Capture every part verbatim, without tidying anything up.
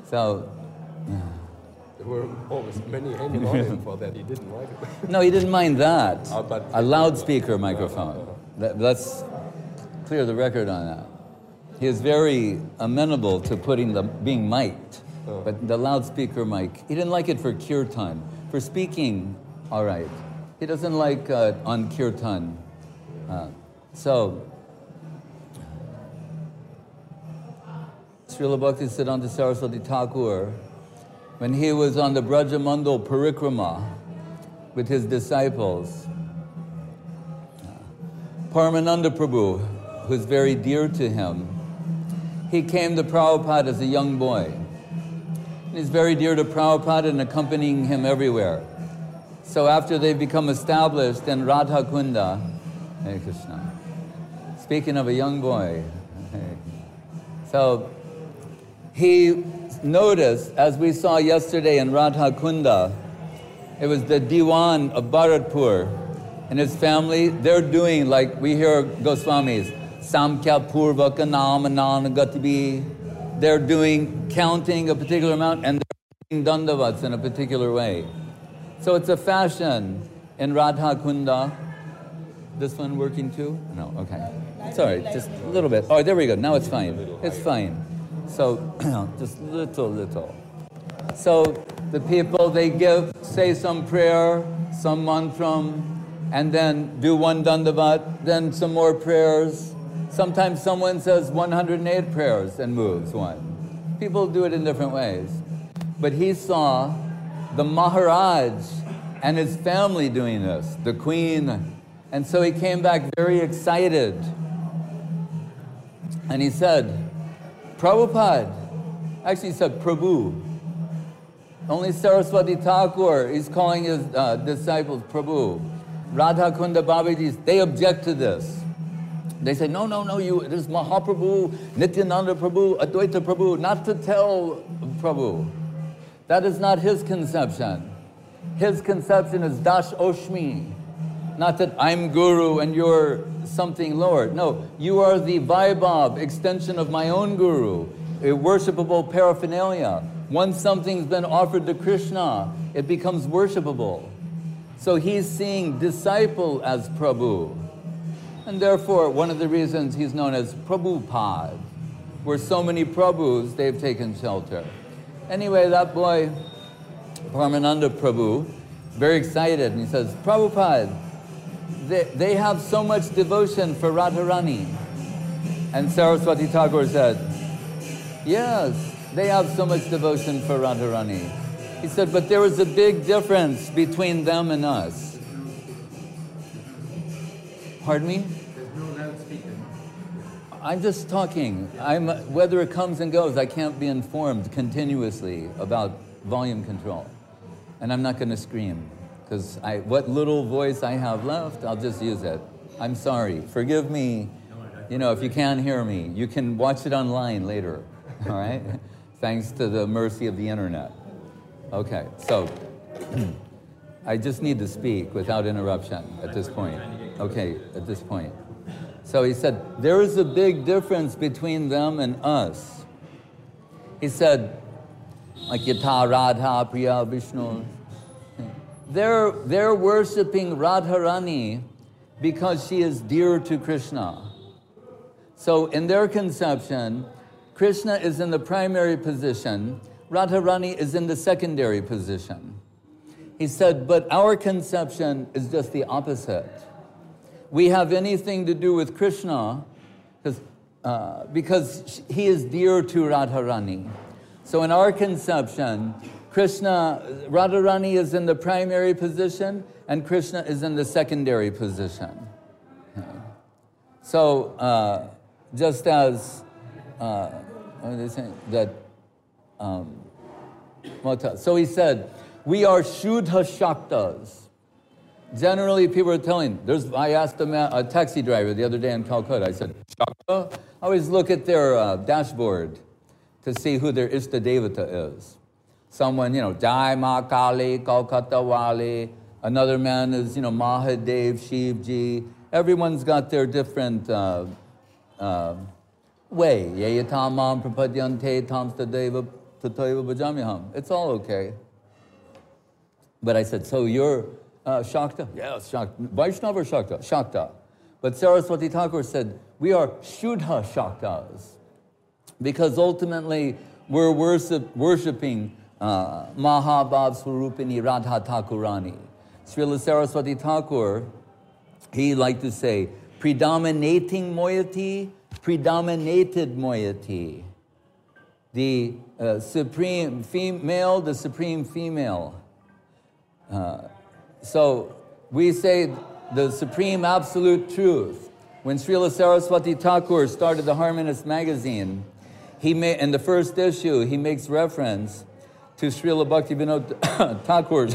So... There were always many hanging on him for that. He didn't like it. No, he didn't mind that. Uh, but a loudspeaker microphone. Uh, uh, Let, let's clear the record on that. He is very amenable to putting the being mic'd, uh, but the loudspeaker mic, he didn't like it for kirtan. For speaking, all right. He doesn't like uh, on kirtan. Uh, so, Srila Bhaktisiddhanta Saraswati Thakur, when he was on the Brajamandal Parikrama with his disciples, Paramananda Prabhu, who's very dear to him, he came to Prabhupada as a young boy. And he's very dear to Prabhupada and accompanying him everywhere. So after they've become established in Radha Kunda, Hare Krishna, speaking of a young boy, so he noticed, as we saw yesterday in Radha Kunda, it was the Diwan of Bharatpur and his family. They're doing, like we hear Goswamis, Samkhya Purvaka Namanana Gatibi. They're doing, counting a particular amount, and they're doing dandavats in a particular way. So it's a fashion in Radha Kunda. This one working too? No, okay. Sorry, just a little bit. Oh, there we go. Now it's fine. It's fine. So, just little, little. So, the people, they give, say some prayer, some mantram, and then do one dandavat, then some more prayers. Sometimes someone says one hundred eight prayers and moves one. People do it in different ways. But he saw the Maharaj and his family doing this, the queen. And so he came back very excited. And he said, Prabhupada, actually he said Prabhu. Only Saraswati Thakur, he's calling his uh, disciples Prabhu. Radha Kunda Babajis, they object to this. They say, no, no, no, you, this is Mahaprabhu, Nityananda Prabhu, Advaita Prabhu, not to tell Prabhu. That is not his conception. His conception is Dash Oshmi. Not that I'm Guru and you're something lower. No, you are the Vaibhav, extension of my own Guru, a worshipable paraphernalia. Once something's been offered to Krishna, it becomes worshipable. So he's seeing disciple as Prabhu. And therefore, one of the reasons he's known as Prabhupada, where so many Prabhus, they've taken shelter. Anyway, that boy, Paramananda Prabhu, very excited, and he says, Prabhupada, They, they have so much devotion for Radharani. And Saraswati Thakur said, yes, they have so much devotion for Radharani. He said, but there is a big difference between them and us. Pardon me? There's no loudspeaker. I'm just talking. I'm, whether it comes and goes, I can't be informed continuously about volume control. And I'm not going to scream. Because I, what little voice I have left, I'll just use it. I'm sorry. Forgive me. You know, if you can't hear me, you can watch it online later. All right? Thanks to the mercy of the internet. Okay, so I just need to speak without interruption at this point. Okay, at this point. So he said, there is a big difference between them and us. He said, like Yatha Radha Priya Vishnu. They're, they're worshiping Radharani because she is dear to Krishna. So in their conception, Krishna is in the primary position, Radharani is in the secondary position. He said, but our conception is just the opposite. We have anything to do with Krishna because, uh, because he is dear to Radharani. So in our conception, Krishna, Radharani is in the primary position and Krishna is in the secondary position. Okay. So, uh, just as, uh, what are they saying? That, um, so he said, we are Shuddha Shaktas. Generally, people are telling, there's, I asked a, man, a taxi driver the other day in Calcutta, I said, Shakta? I always look at their uh, dashboard to see who their Ishta Devata is. Someone, you know, Jai Ma Kali, Kolkata Wali. Another man is, you know, Mahadev, Shivji. Everyone's got their different uh, uh, way. Yeyatamam prapadyante tamsta deva Tataiva Bhajamiham. It's all okay. But I said, so you're uh, Shakta? Yes, Shakta. Vaishnava or Shakta? Shakta. But Saraswati Thakur said, we are Shuddha Shaktas. Because ultimately, we're worship, worshipping uh, Mahabhav Swarupini Radha Thakurani. Srila Saraswati Thakur, he liked to say, predominating moiety, predominated moiety. The uh, supreme female, the supreme female. Uh, so we say the supreme absolute truth. When Srila Saraswati Thakur started the Harmonist magazine, he made, in the first issue, he makes reference to Srila Bhaktivinoda Thakur's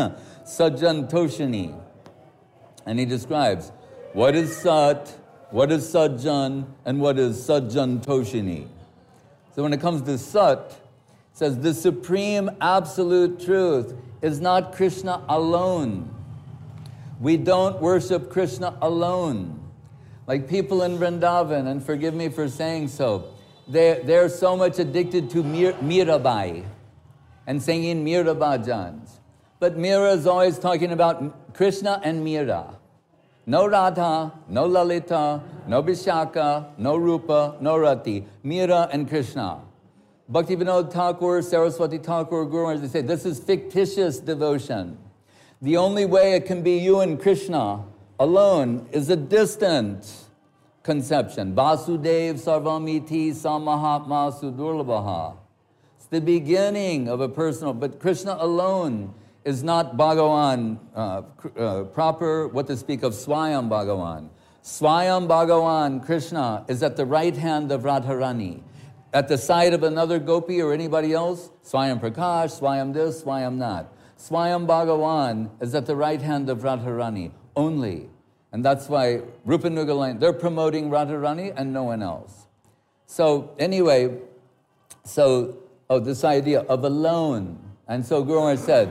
Sajjan Toshini. And he describes what is Sat, what is Sajjan, and what is Sajjan Toshini. So when it comes to Sat, it says the supreme absolute truth is not Krishna alone. We don't worship Krishna alone. Like people in Vrindavan, and forgive me for saying so, they're, they're so much addicted to Mir, Mirabai and singing Mira bhajans. But Mira is always talking about Krishna and Mira. No Radha, no Lalita, no Vishaka, no Rupa, no Rati. Mira and Krishna. Bhaktivinoda Thakur, Saraswati Thakur, Guru, they say this is fictitious devotion. The only way it can be you and Krishna alone is a distant conception. Vasudev Sarvamiti Samahatma Sudurlabhaha. It's the beginning of a personal, but Krishna alone is not Bhagavan uh, uh, proper, what to speak of Swayam Bhagavan. Swayam Bhagavan, Krishna, is at the right hand of Radharani. At the side of another gopi or anybody else, Swayam Prakash, Swayam this, Swayam that. Swayam Bhagavan is at the right hand of Radharani only. And that's why Rupa Nugalan, they're promoting Radharani and no one else. So anyway, so, oh, this idea of alone. And so Guru Maharaj said,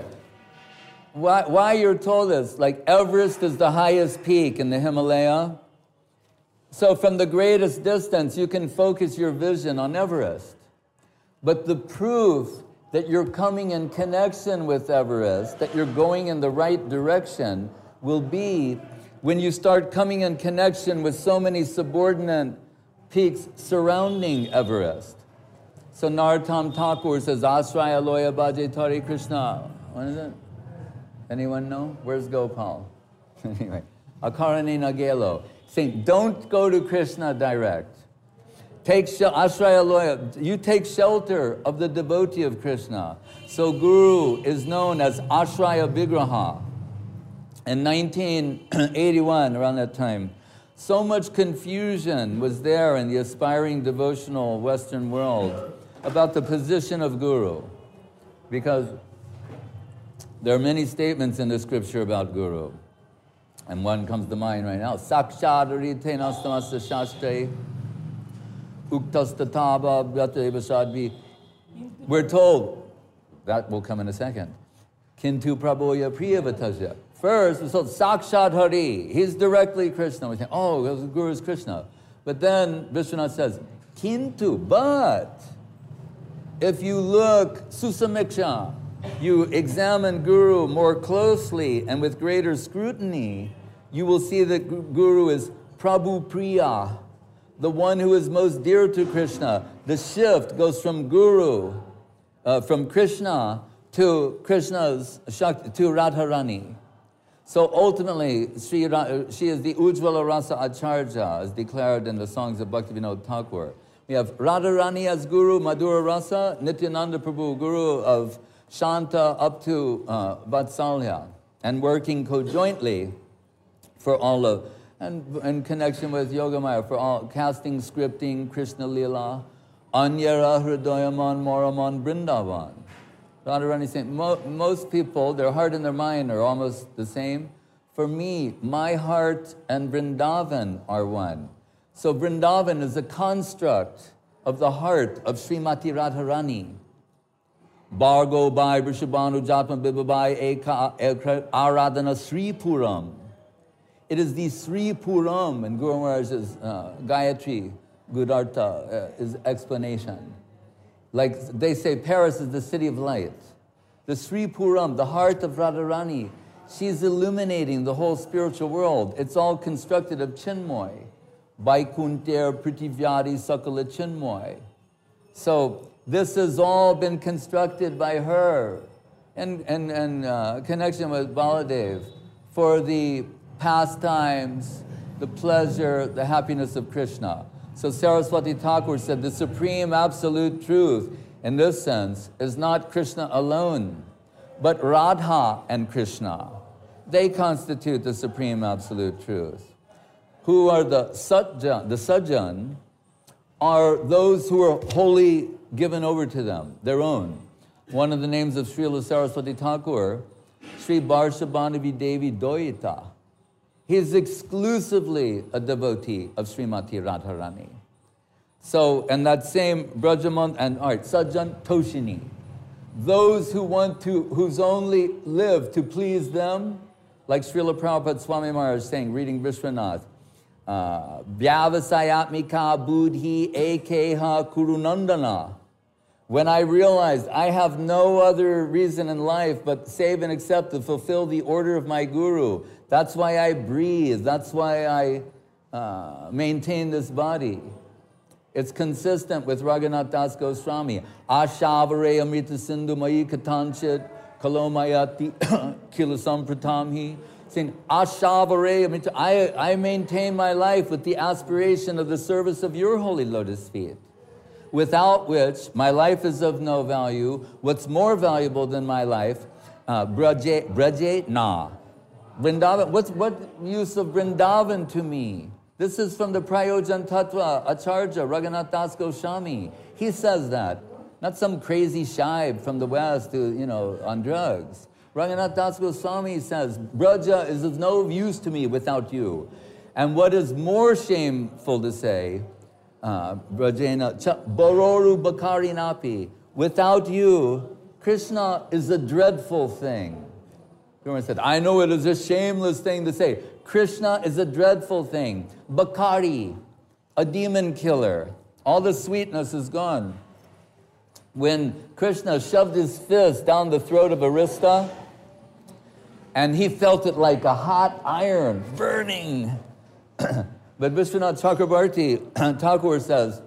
why, why you're told this? Like Everest is the highest peak in the Himalaya. So from the greatest distance, you can focus your vision on Everest. But the proof that you're coming in connection with Everest, that you're going in the right direction, will be when you start coming in connection with so many subordinate peaks surrounding Everest. So Narottam Thakur says, Asraya Loya Bhaje Tari Krishna. What is it? Anyone know? Where's Gopal? Anyway, Akarani Nagelo. Saying, don't go to Krishna direct. Take Asraya Loya. You take shelter of the devotee of Krishna. So Guru is known as Asraya Vigraha. In nineteen eighty-one, around that time, so much confusion was there in the aspiring devotional Western world about the position of Guru. Because there are many statements in the scripture about Guru. And one comes to mind right now. Sakshad rite nastamasta shastre uktastataba vyateva sadvi. We're told, that will come in a second. Kintu praboya priyavatasya. First, it's called Sakshad Hari. He's directly Krishna. We think, oh, the Guru is Krishna. But then Vishwanath says, Kintu, but if you look susamiksha, you examine Guru more closely and with greater scrutiny, you will see that Guru is Prabhu Priya, the one who is most dear to Krishna. The shift goes from Guru, uh, from Krishna to Krishna's Shakti, to Radharani. So ultimately, she, she is the Ujjvala Rasa Acharya, as declared in the songs of Bhaktivinoda Thakur. We have Radharani as Guru, Madhura Rasa, Nityananda Prabhu, Guru of Shanta up to uh, Vatsalya, and working conjointly for all of, and in connection with Yogamaya, for all, casting, scripting, Krishna Lila, Anyara Hridayaman Moraman Brindavan. Radharani saying, Mo, most people, their heart and their mind are almost the same. For me, my heart and Vrindavan are one. So Vrindavan is a construct of the heart of Srimati Radharani. Bhargo Bhai Vrishabhanu Jatma Bibabai Eka Aradhana Sri Puram. It is the Sri Puram in Guru Maharaj's uh, Gayatri Gudarta, uh, his explanation. like they say Paris is the city of light. The Sri Puram, the heart of Radharani, she's illuminating the whole spiritual world. It's all constructed of Chinmoy. Vaikunter Pritivyadi Sakala Chinmoy. So this has all been constructed by her in, in, in uh, connection with Baladev for the pastimes, the pleasure, the happiness of Krishna. So Saraswati Thakur said the supreme absolute truth in this sense is not Krishna alone, but Radha and Krishna. They constitute the supreme absolute truth. Who are the Satjan? The Sajjan are those who are wholly given over to them, their own. One of the names of Srila Saraswati Thakur, Sri Barshabhanavi Devi Doita. He is exclusively a devotee of Srimati Radharani. So, and that same Brajamant and art, Sajjan Toshini. Those who want to, whose only live to please them, like Srila Prabhupada Swami Maharaj saying, reading Vishwanath, Vyavasayatmika Buddhi Ekeha Kurunandana. When I realized I have no other reason in life but save and accept to fulfill the order of my Guru, that's why I breathe, that's why I uh, maintain this body. It's consistent with Raghunath Das Goswami. Ashavare amrita sindhu mayi katanchit kalomayati kilasam pratamhi. Saying, Ashavare amrita, I, I maintain my life with the aspiration of the service of your holy lotus feet, without which my life is of no value. What's more valuable than my life? Uh, Braje, Braje, na. Vrindavan, what's, what use of Vrindavan to me? This is from the Prayojan Tattva, Acharya, Raghunath Das Goswami. He says that. Not some crazy shibe from the West who, you know, on drugs. Raghunath Das Goswami says, Braja is of no use to me without you. And what is more shameful to say, uh, Brajena, Bororu Bakari Napi, without you, Krishna is a dreadful thing. Guru said, I know it is a shameless thing to say. Krishna is a dreadful thing. Bakari, a demon killer. All the sweetness is gone. When Krishna shoved his fist down the throat of Arista, and he felt it like a hot iron, burning. But Vishwanath Chakrabarti Thakur says,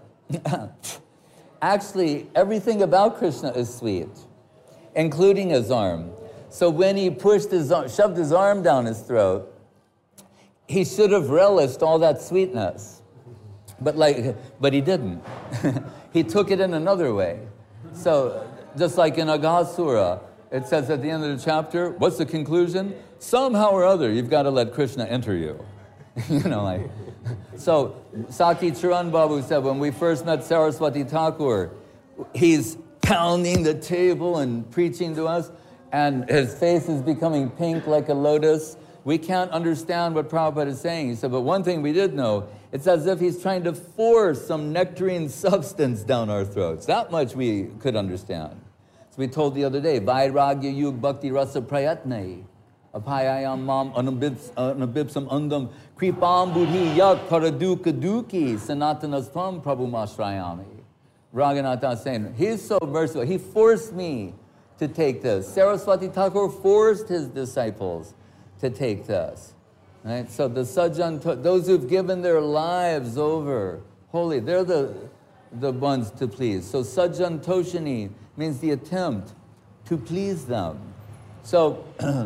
actually, everything about Krishna is sweet, including his arm. So when he pushed his arm, shoved his arm down his throat, he should have relished all that sweetness. But like, but he didn't. He took it in another way. So just like in Aghasura, it says at the end of the chapter, what's the conclusion? Somehow or other, you've got to let Krishna enter you. You know, like, so Saki Charan Babu said when we first met Saraswati Thakur, he's pounding the table and preaching to us, and his face is becoming pink like a lotus. We can't understand what Prabhupada is saying. He said, but one thing we did know, it's as if he's trying to force some nectarine substance down our throats. That much we could understand. So we told the other day, Vairagya Yug Bhakti Rasa Prayatnai, Apayayam Mam Anabipsam Andam, Kripam Buddhi Yak Paraduka Duki, Sanatanastam Prabhu Mashrayami. Raghunath is saying, he's so merciful. He forced me to take this. Saraswati Thakur forced his disciples to take this. Right? So the Sajjan, those who've given their lives over, holy, they're the, the ones to please. So Sajjan Toshini means the attempt to please them. So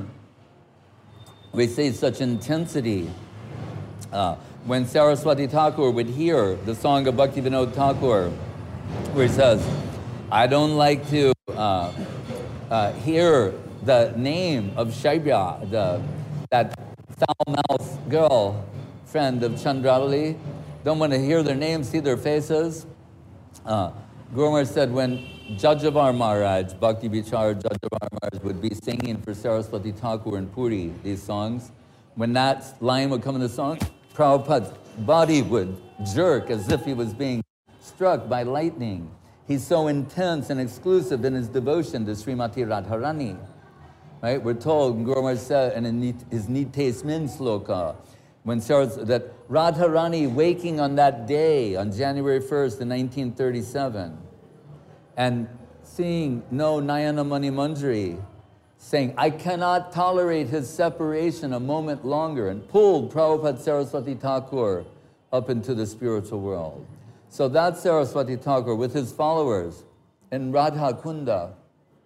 we see such intensity. Uh, when Saraswati Thakur would hear the song of Bhaktivinoda Thakur, where he says, I don't like to uh, uh, hear the name of Shaibya, the, that foul-mouthed girl, friend of Chandravali. Don't want to hear their names, see their faces. Uh, Guru Maharaj said when Jajavar Maharaj, Bhakti Vichar Jajavar Maharaj, would be singing for Saraswati Thakur in Puri, these songs, when that line would come in the song, Prabhupada's body would jerk as if he was being struck by lightning. He's so intense and exclusive in his devotion to Srimati Radharani. Right? We're told, Guru Maharaj said in his Nite Smin Sloka, when Saras, that Radharani waking on that day, on January first in nineteen thirty-seven, and seeing no Nayana Mani Manjari, saying, I cannot tolerate his separation a moment longer, and pulled Prabhupada Saraswati Thakur up into the spiritual world. So that Saraswati Thakur, with his followers in Radha Kunda,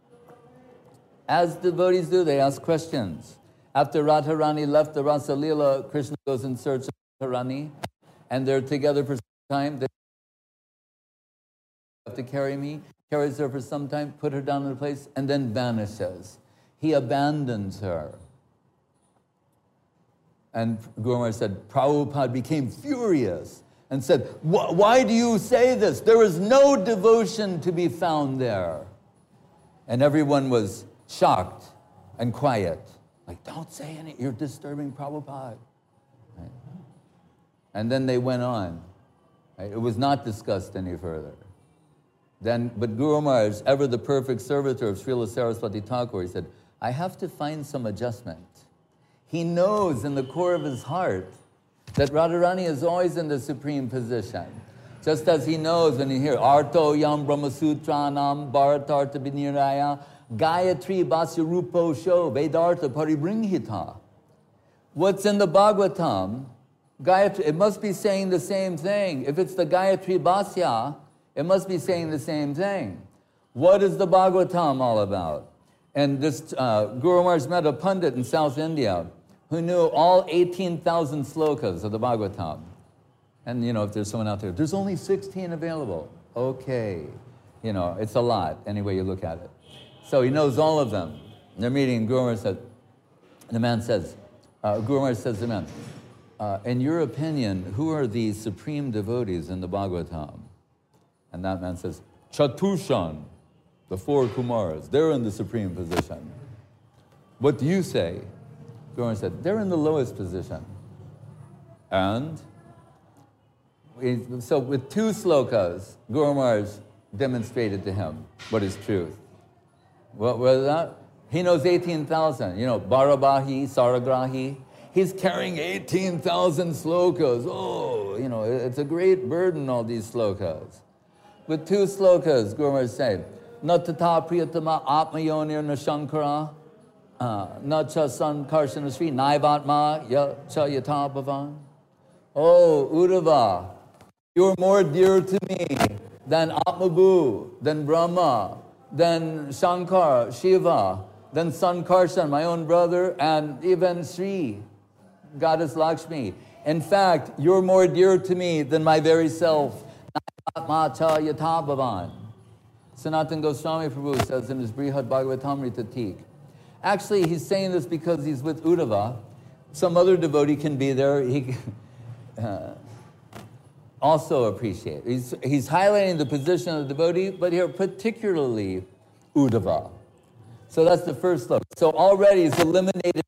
as devotees do, they ask questions. After Radharani left the Rasa Leela, Krishna goes in search of Radharani, and they're together for some time. They have to carry me, carries her for some time, put her down in a place, and then vanishes. He abandons her. And Guru Maharaj said, Prabhupada became furious and said, why do you say this? There is no devotion to be found there. And everyone was shocked and quiet. Like, don't say anything, you're disturbing Prabhupada. Right? And then they went on. Right? It was not discussed any further. Then, but Guru Maharaj, ever the perfect servitor of Srila Saraswati Thakur, he said, I have to find some adjustment. He knows in the core of his heart that Radharani is always in the supreme position. Just as he knows when you hear, Arto Yam Brahmasutranam Bharatartha Biniraya Gayatri Basya Rupo Sho Vedartha Paribringhita. What's in the Bhagavatam, Gayatri, it must be saying the same thing. If it's the Gayatri Basya, it must be saying the same thing. What is the Bhagavatam all about? And this uh, Guru Maharaj met a pundit in South India who knew all eighteen thousand slokas of the Bhagavatam. And you know, if there's someone out there, there's only sixteen available. Okay, you know, it's a lot, any way you look at it. So he knows all of them. They're meeting, Guru Maharaj said, the man says, uh, Guru Maharaj says to the man, uh, in your opinion, who are the supreme devotees in the Bhagavatam? And that man says, Chatushan, the four Kumaras, they're in the supreme position. What do you say? Guru Maharaj said, they're in the lowest position. And we, so with two slokas, Guru Maharaj demonstrated to him what is truth. What was that? He knows eighteen thousand, you know, Barabahi, Saragrahi. He's carrying eighteen thousand slokas. Oh, you know, it's a great burden, all these slokas. With two slokas, Guru Maharaj said, Na tata priyatama atmayonir na shankara, na cha sankarshana sri naivatma ya cha yata bhavan. Oh, Uddhava, you're more dear to me than Atmabhu, than Brahma, than Shankar, Shiva, than Sankarshan, my own brother, and even Sri, Goddess Lakshmi. In fact, you're more dear to me than my very self. Naivatma yata bhavan. Sanatana Goswami Prabhu says in his Brihad Bhagavatamrita Teek. Actually, he's saying this because he's with Uddhava. Some other devotee can be there. He uh, also appreciate. He's, he's highlighting the position of the devotee, but here particularly Uddhava. So that's the first look. So already he's eliminated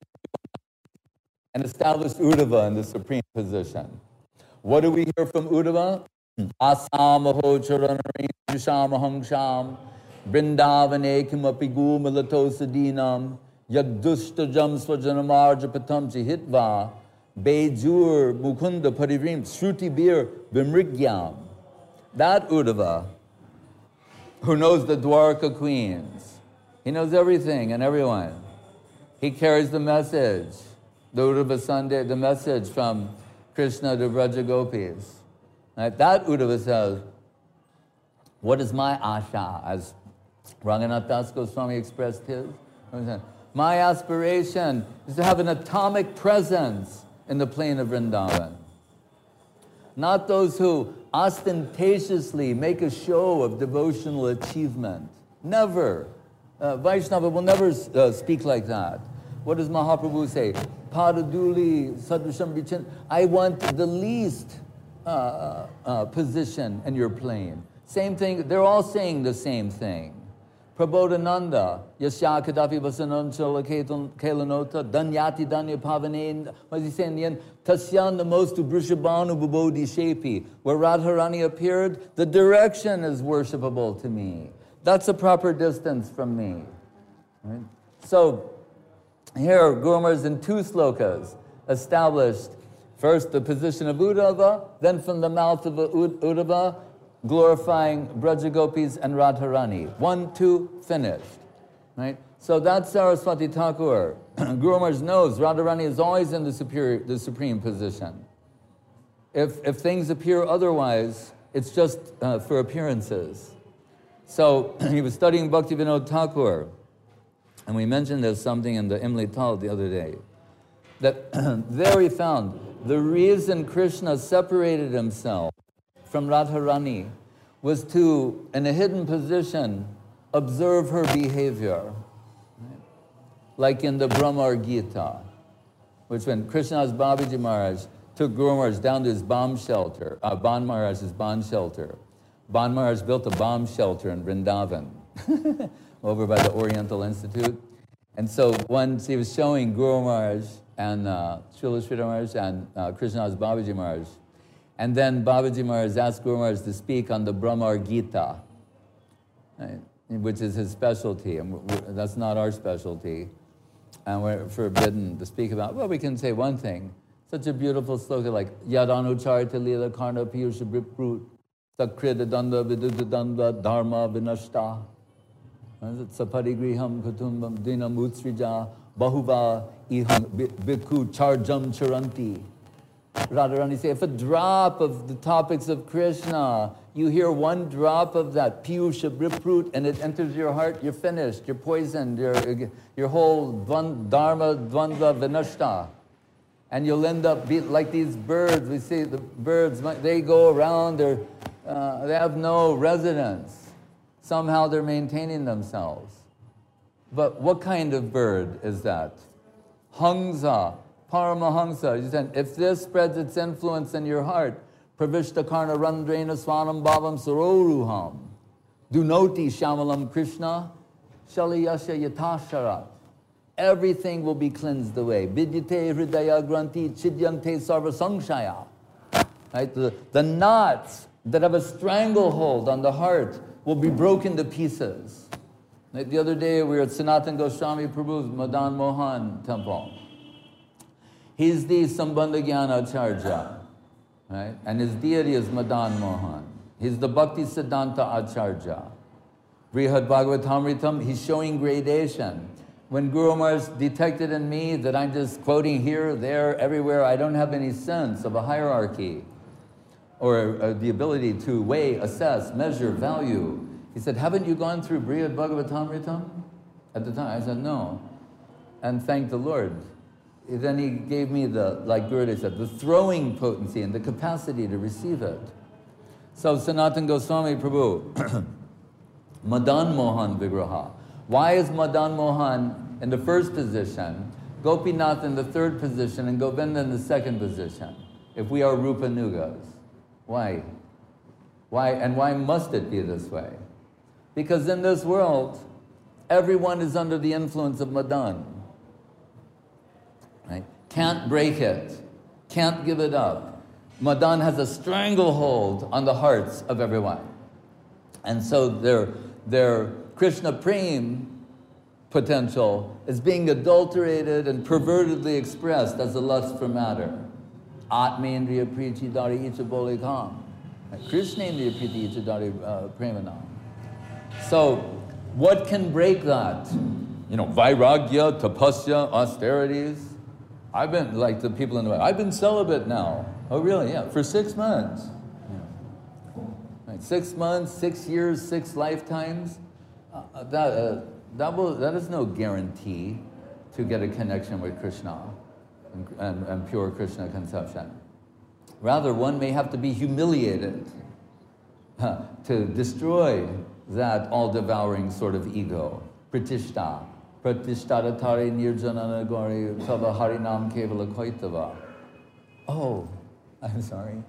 and established Uddhava in the supreme position. What do we hear from Uddhava? Asamaho charanari jushamaham sham Vrindavane kimapi gu malato sadinam Yagdushta jam swajanamarja patam chihitva Bejur mukunda parivrim shruti bir vimrigyam. That Uddhava, who knows the Dwarka queens, he knows everything and everyone. He carries the message, the Uddhava Sunday, the message from Krishna to Braja Gopis. Right? That Uddhava says, what is my asha, as Ranganath Das Goswami expressed his? My aspiration is to have an atomic presence in the plain of Vrindavan. Not those who ostentatiously make a show of devotional achievement. Never. Uh, Vaishnava will never uh, speak like that. What does Mahaprabhu say? Padaduli sadrusham vichin. I want the least uh, uh, position in your plane. Same thing, they're all saying the same thing. Prabodhananda, Yasya Kadapi Vasananchala Kelanota, Danyati Danya Pavanen, what does he say in the end? Tasyan the most to Brishabhanu Bubodhi Shepi. Where Radharani appeared, the direction is worshipable to me. That's a proper distance from me. Right? So, here, Guru Maharaj in two slokas established first the position of Uddhava, then from the mouth of Uddhava, glorifying Brajagopis and Radharani. One, two, finished. Right? So that's Saraswati Thakur. Guru Maharaj knows Radharani is always in the superior, the supreme position. If, if things appear otherwise, it's just uh, for appearances. So he was studying Bhaktivinoda Thakur, and we mentioned there's something in the Imli Tal the other day, that there he found the reason Krishna separated himself from Radharani was to, in a hidden position, observe her behavior. Right? Like in the Brahmar Gita, which when Krishna's Babaji Maharaj took Guru Maharaj down to his bomb shelter, uh, Ban Maharaj's bomb shelter. Ban Maharaj built a bomb shelter in Vrindavan, over by the Oriental Institute. And so once he was showing Guru Maharaj and uh, Srila Sridhar Maharaj and uh, Krishna's Babaji Maharaj. And then Babaji Maharaj asked Guru Maharaj to speak on the Brahmar Gita, right, which is his specialty. And that's not our specialty. And we're forbidden to speak about, well, we can say one thing. Such a beautiful sloka like Yadanucharita Lila Karna Piyusha Briprut Sakrita Danda Vidudanda Dharma Vinashta Saparigriham Kutumbam Dinam Utsrija Bahuva Iham Bhikkhu Charjam Charanti. Radharani say, if a drop of the topics of Krishna, you hear one drop of that Piyusha Briprut and it enters your heart, you're finished, you're poisoned, your, your whole Dharma Dvandva Vinashta. And you'll end up be like these birds. We see the birds, they go around, they're, uh, they have no residence. Somehow they're maintaining themselves. But what kind of bird is that? Hangsa, Paramahamsa. You said, if this spreads its influence in your heart, Pravishta Karna Randrana Swanam Bhavam Saroruham, Dunoti Shamalam Krishna, Shaliyasha Yatasharat. Everything will be cleansed away. Vidyate hridaya granti chidyante sarva samshaya. Right? The, the knots that have a stranglehold on the heart will be broken to pieces. Like the other day we were at Sanatan Goswami Prabhu's Madan Mohan temple. He's the Sambandha Jnana Acharya, right? And his deity is Madan Mohan. He's the Bhakti Siddhanta Acharya. Brihad Bhagavatamritam, he's showing gradation. When Guru Maharaj detected in me that I'm just quoting here, there, everywhere, I don't have any sense of a hierarchy or uh, the ability to weigh, assess, measure, value. He said, haven't you gone through Brihad Bhagavatamritam? At the time, I said, no. And thank the Lord. Then he gave me the, like Gurudev said, the throwing potency and the capacity to receive it. So Sanatan Goswami Prabhu, Madan Mohan Vigraha. Why is Madan Mohan in the first position, Gopinath in the third position, and Govinda in the second position, if we are Rupa Nugas? Why? Why, and why must it be this way? Because in this world, everyone is under the influence of Madan. Right? Can't break it, can't give it up. Madan has a stranglehold on the hearts of everyone. And so their, their Krishna Prem potential is being adulterated and pervertedly expressed as a lust for matter. Atmendriya Priti Dari Icha Kam. Krishnendriya Priti Icha Dari Premanam. So, what can break that? You know, vairagya, tapasya, austerities. I've been, like the people in the way, I've been celibate now. Oh, really? Yeah, for six months. Yeah. Right. Six months, six years, six lifetimes. Uh, that, uh, that, will, that is no guarantee to get a connection with Krishna and, and, and pure Krishna conception. Rather, one may have to be humiliated uh, to destroy that all-devouring sort of ego. Pratishta. Pratishtharatari nirjanana gori tava harinam kevala koitava. Oh, I'm sorry.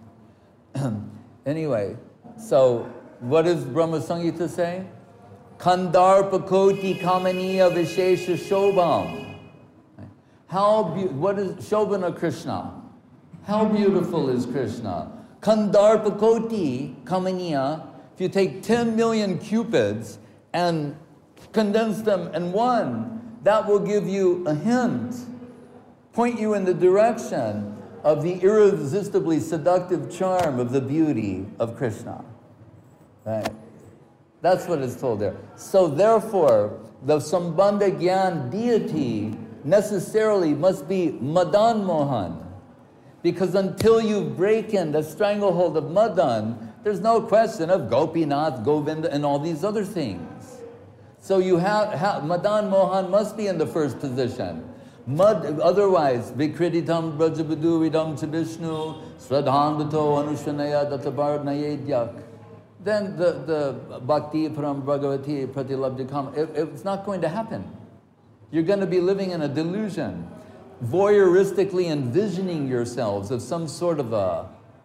Anyway, so what does Brahma Samhita say? Kandarpakoti kamaniya vishesha shobham. How be- what is Shobhana Krishna? How beautiful is Krishna? Kandarpakoti kamaniya. If you take ten million cupids and condense them in one, that will give you a hint, point you in the direction of the irresistibly seductive charm of the beauty of Krishna. Right? That's what is told there. So therefore, the Sambandha Gyan deity necessarily must be Madan Mohan. Because until you break in the stranglehold of Madan, there's no question of Gopinath, Govinda, and all these other things. So you have, have Madan Mohan must be in the first position. Mad, otherwise, Vikrititam Brajabaduridam Chadishnu, Sradhandato Anushvanaya Databar Nayedyak. Then the, the Bhakti Param Bhagavati Pratilabdhikam, it, it's not going to happen. You're going to be living in a delusion, voyeuristically envisioning yourselves of some sort of a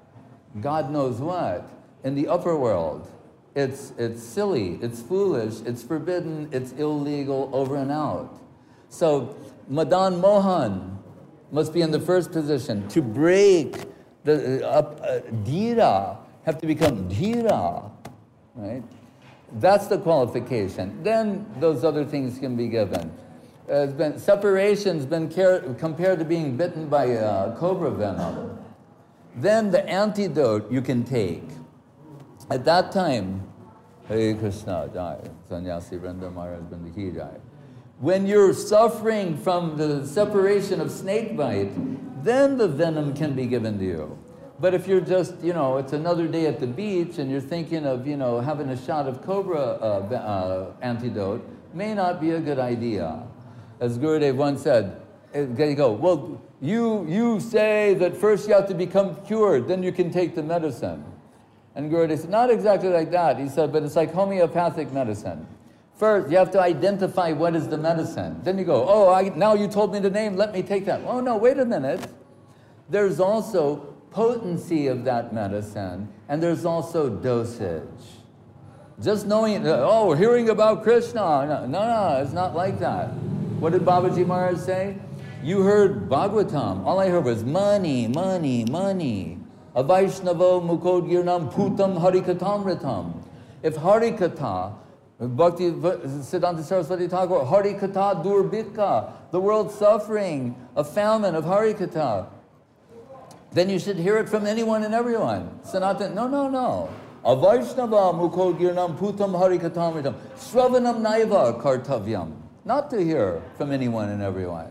God knows what in the upper world. It's, it's silly, it's foolish, it's forbidden, it's illegal, over and out. So Madan Mohan must be in the first position. To break the uh, uh, Dhira, have to become Dhira, right? That's the qualification. Then those other things can be given. Uh, it's been, separation's been compared to being bitten by uh, cobra venom. Then the antidote you can take. At that time, Hare Krishna, Jai, Sannyasi Vrinda Maharaj Vrinda Ki Jai. When you're suffering from the separation of snake bite, then the venom can be given to you. But if you're just, you know, it's another day at the beach and you're thinking of, you know, having a shot of cobra uh, uh, antidote, may not be a good idea. As Gurudev once said, there you go, well, you, you say that first you have to become cured, then you can take the medicine. And Gurudev said, not exactly like that. He said, but it's like homeopathic medicine. First, you have to identify what is the medicine. Then you go, oh, I, now you told me the name, let me take that. Oh, no, wait a minute. There's also potency of that medicine, and there's also dosage. Just knowing, oh, hearing about Krishna, no, no, no, it's not like that. What did Babaji Maharaj say? You heard Bhagavatam. All I heard was money, money, money. Avaishnavo mukodgirnam putam harikatamritam. If harikata, Bhakti Siddhanta Saraswati Thakur, harikata durbika, the world suffering, a famine of harikata, then you should hear it from anyone and everyone. Sanatan, no, no, no. Avaishnava mukodgirnam putam harikatamritam. Shravanam naiva kartavyam. Not to hear from anyone and everyone.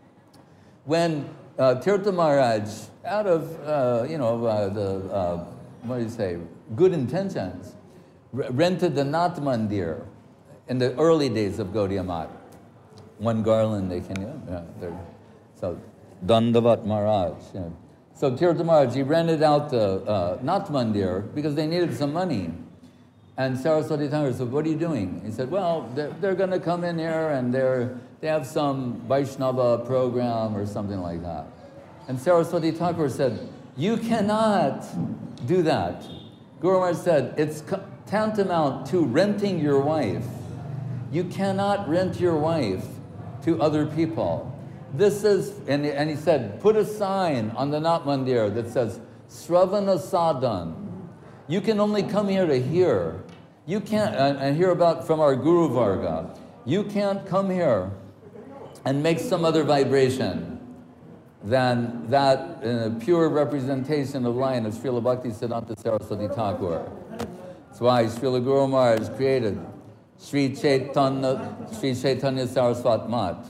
When uh, Tirtha Maharaj, out of, uh, you know, uh, the, uh, what do you say, good intentions, rented the Nath Mandir in the early days of Gaudiya Math. One garland they can, yeah, yeah so Dandavat Maharaj. Yeah. So Tirtha Maharaj, he rented out the uh, Nath Mandir because they needed some money. And Saraswati Thakur said, what are you doing? He said, well, they're, they're going to come in here and they're, they have some Vaishnava program or something like that. And Saraswati Thakur said, you cannot do that. Guru Maharaj said, it's tantamount to renting your wife. You cannot rent your wife to other people. This is, and, and he said, put a sign on the Nath Mandir that says, Sravana Sadhan. You can only come here to hear. You can't, and, and hear about from our Guru Varga. You can't come here and make some other vibration than that uh, pure representation of line of Srila Bhakti Siddhanta Saraswati Thakur. That's why Srila Guru Maharaj created Sri Chaitanya, Sri Chaitanya Saraswat Mat.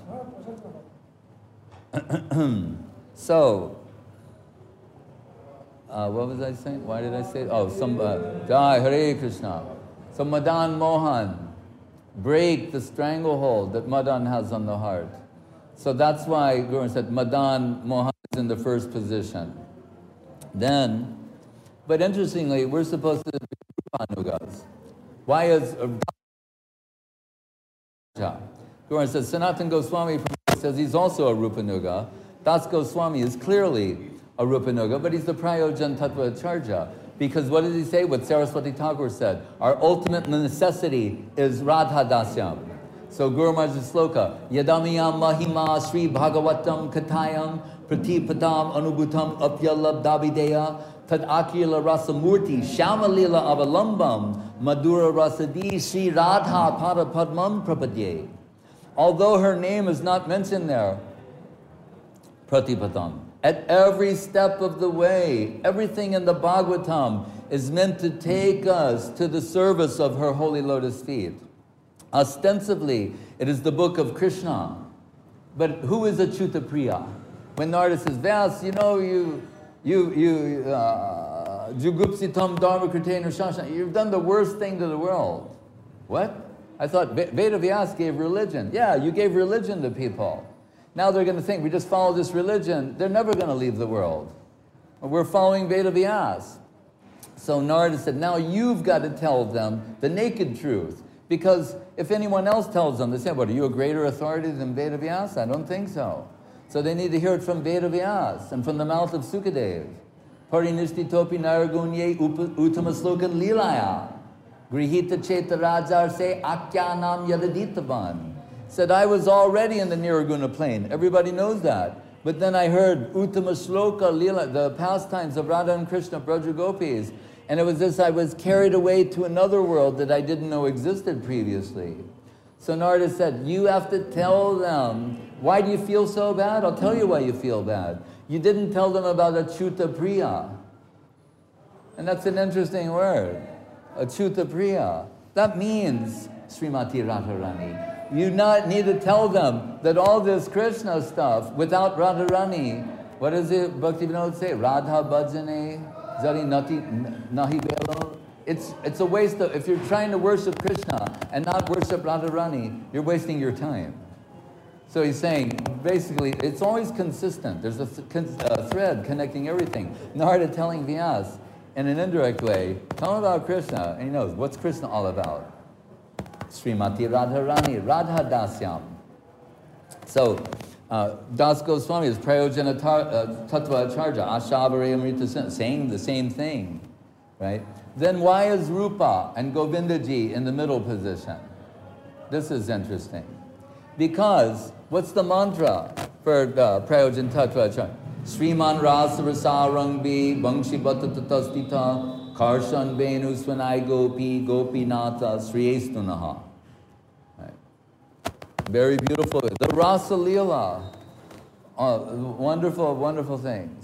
So, uh, what was I saying? Why did I say? Oh, some, uh, Jai Hare Krishna. So Madan Mohan, break the stranglehold that Madan has on the heart. So that's why Guru said Madan Mohan is in the first position. Then, but interestingly, we're supposed to be Rupanugas. Why is uh, Guru says Sanatan Goswami says he's also a Rupanuga. Das Goswami is clearly a Rupanuga, but he's the Prayojan Tattva Acharya. Because what did he say? What Saraswati Thakur said. Our ultimate necessity is Radha Dasyam. So Guru Maharaj's sloka, Yadamiyam Mahima Sri Bhagavatam Katayam Pratipatam Anubhutam Apyalabdabideya Tad Akila Rasamurti Shamalila Avalambam Madura Rasadi Sri Radha Parapadmam Prapadye. Although her name is not mentioned there, Pratipatam. At every step of the way, everything in the Bhagavatam is meant to take us to the service of her holy lotus feet. Ostensibly, it is the book of Krishna. But who is Achyuta Priya? When Narada says, Vyas, you know, you, you, you, uh, Jugupsitam Dharma Kritena Shasana, you've done the worst thing to the world. What? I thought Veda Vyas gave religion. Yeah, you gave religion to people. Now they're going to think, we just follow this religion, they're never going to leave the world. We're following Veda Vyas. So Narada said, now you've got to tell them the naked truth. Because if anyone else tells them, they say, what, are you a greater authority than Veda Vyas? I don't think so. So they need to hear it from Veda Vyas and from the mouth of Sukadev. Parinishti topi naragunye uttamaslokan lilaya. Grihita cheta rajar se akyanam yadaditavan. Said, I was already in the Niraguna plane. Everybody knows that. But then I heard Uttama Shloka Lila, the pastimes of Radha and Krishna, Braja Gopis. And it was this, I was carried away to another world that I didn't know existed previously. So Narada said, you have to tell them, why do you feel so bad? I'll tell you why you feel bad. You didn't tell them about Achyuta Priya. And that's an interesting word, Achyuta Priya. That means Srimati Radharani. You not need to tell them that all this Krishna stuff, without Radharani, what does it, Bhaktivinoda say? Radha Bhajane, Zari Nati Nahi Velo. It's, it's a waste of, if you're trying to worship Krishna and not worship Radharani, you're wasting your time. So he's saying, basically, it's always consistent. There's a, th a thread connecting everything. Narada telling Vyas, in an indirect way, tell him about Krishna, and he knows, what's Krishna all about? Srimati Radharani, Radha Dasyam. So, uh, Das Goswami is Prayojana uh, Tattva Acharya, Ashabare Amrita Sin, saying the same thing, right? Then why is Rupa and Govindaji in the middle position? This is interesting. Because, what's the mantra for uh, Prayojana Tattva Acharya? Sriman Rasa Rasarangbi, Bangshi Bhattatatastita, Karshan Venu Swanai Gopi, Gopinata, Sriyestunaha. Right. Very beautiful. The Rasa Leela. Oh, wonderful, wonderful things.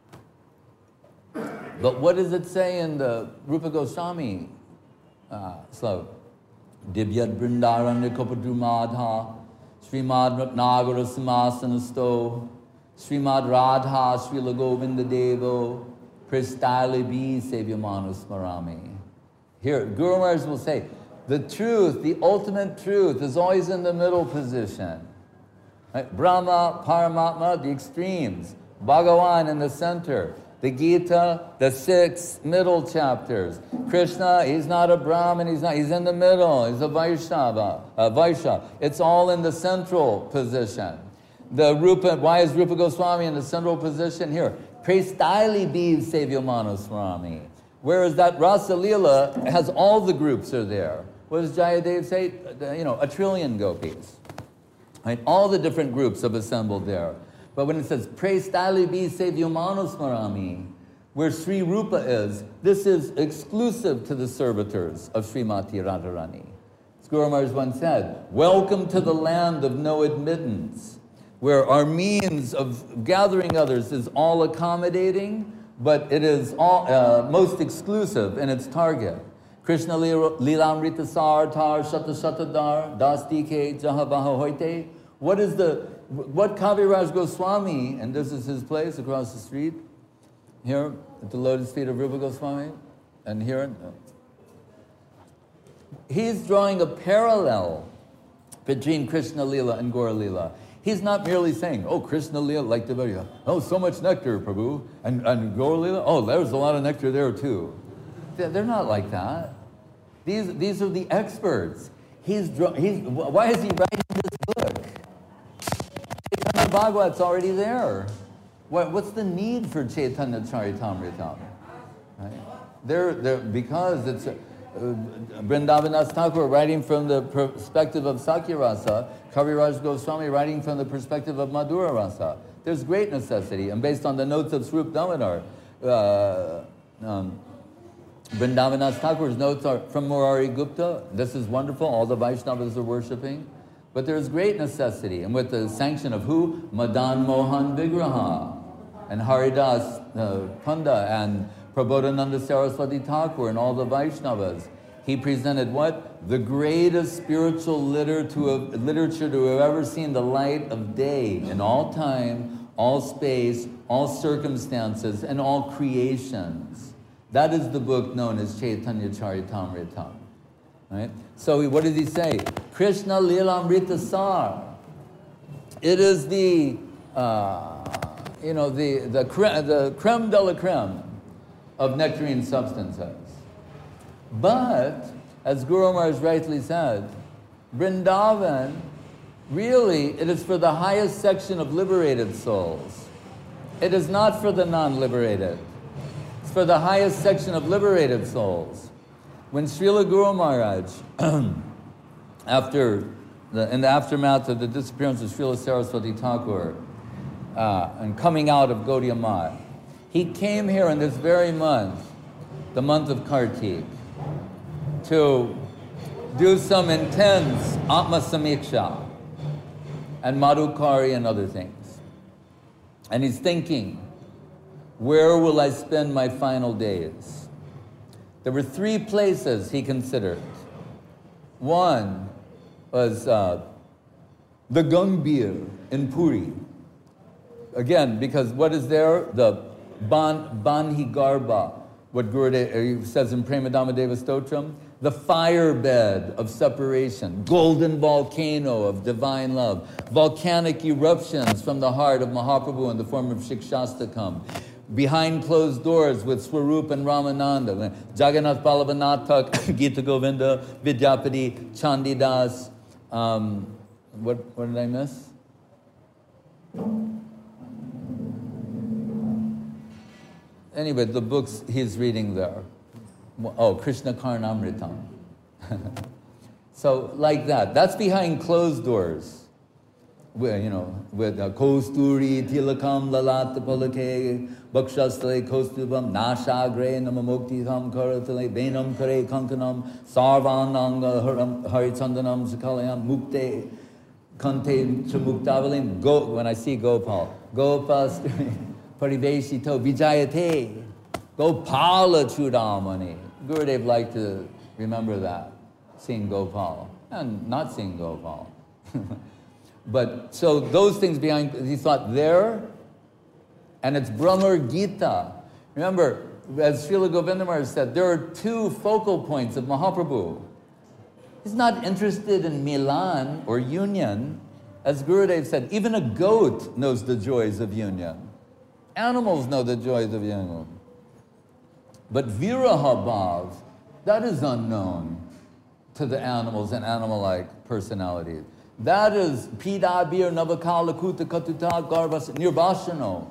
But what does it say in the Rupa Goswami uh, sloka? Divyat Brindaranya Kapadrumadha, Srimad Ratnagara Simhasanasto, Srimad Radha Srila Govinda Devo, Pristali Bi Sevyamanu Smarami. Here, Guru Maharaj will say, the truth, the ultimate truth is always in the middle position. Right? Brahma, Paramatma, the extremes. Bhagavan in the center. The Gita, the six middle chapters. Krishna, he's not a Brahmin, he's not, he's in the middle. He's a Vaishnava, a Vaishya. It's all in the central position. The Rupa, why is Rupa Goswami in the central position? Here, Prestili Biv Sevyamanu Swami. Whereas that Rasa Leela has all the groups are there. What does Jayadev say? You know, a trillion gopis. Right? All the different groups have assembled there. But when it says Prestili Biv Sevyamanu Swami, where Sri Rupa is, this is exclusive to the servitors of Srimati Radharani. As Guru Maharaj once said, welcome to the land of no admittance, where our means of gathering others is all accommodating, but it is all, uh, most exclusive in its target. Krishna Lilamrita Sartar Shata Shatadar Dastike Jahavaha Hoite. What is the, what Kaviraj Goswami, and this is his place across the street, here at the lotus feet of Rupa Goswami, and here, he's drawing a parallel between Krishna Lila and Gaura Lila. He's not merely saying, oh, Krishna Lila, like the oh, so much nectar, Prabhu, and, and Gaura Lila, oh, there's a lot of nectar there too. They're not like that. These, these are the experts. He's, he's, why is he writing this book? Chaitanya Bhagavat's already there. What, what's the need for Chaitanya Charitamritam? Right? They're, they're, because it's, uh, Vrindavan Thakur writing from the perspective of Sakyarasa, Kaviraj Goswami writing from the perspective of Madhura Rasa. There's great necessity, and based on the notes of Swarup Damodar, uh, um, Vrindavan Thakur's notes are from Murari Gupta. This is wonderful, all the Vaishnavas are worshipping. But there's great necessity, and with the sanction of who? Madan Mohan Vigraha, and Haridas uh, Panda, and Prabodhananda Saraswati Thakur and all the Vaishnavas. He presented what? The greatest spiritual liter to have, literature to have ever seen the light of day in all time, all space, all circumstances, and all creations. That is the book known as Chaitanya Charitamrita. Right? So what does he say? Krishna Lilamrita Sar. It is the, uh, you know, the, the, cre the creme de la creme of nectarine substances. But, as Guru Maharaj rightly said, Vrindavan, really, it is for the highest section of liberated souls. It is not for the non-liberated. It's for the highest section of liberated souls. When Srila Guru Maharaj, after the, in the aftermath of the disappearance of Srila Saraswati Thakur, uh, and coming out of Gaudiya Math, he came here in this very month, the month of Kartik, to do some intense Atma Samiksha and Madhukari and other things. And he's thinking, where will I spend my final days? There were three places he considered. One was uh, the Gambhir in Puri. Again, because what is there? The Ban, Banhi Garbha, what Gurudev says in Premadhamadeva Stotram, the firebed of separation, golden volcano of divine love, volcanic eruptions from the heart of Mahaprabhu in the form of Shikshastakam, behind closed doors with Swarup and Ramananda, Jagannath Balabhanathak, Gita Govinda, Vidyapati, Chandidas, um, what, what did I miss? Anyway, the books he's reading there. Oh, Krishna Karnamritam. So, like that. That's behind closed doors. Where, you know, with uh, Kosturi, Tilakam, Lalata Palake, Bakshastale, Kostubam, Nashagre, Namamuktiham, Karatale, Benam Kare, Kankanam, Sarvananga, Harichandanam, Sakalayam, Mukte, Kante, Chamuktavalim, Go, when I see Gopal, Gopal, Pariveshito, Vijayate, Gopala Chudamani. Gurudev liked to remember that, seeing Gopal, and not seeing Gopal. But, so those things behind, he thought there, and it's Brahmar Gita. Remember, as Srila Govinda Maharaj said, there are two focal points of Mahaprabhu. He's not interested in Milan or union. As Gurudev said, even a goat knows the joys of union. Animals know the joys of union. But Viraha Bhav, that is unknown to the animals and animal-like personalities. That is Pidabir Navakala Kuta Katuta Garvas Nirbashano.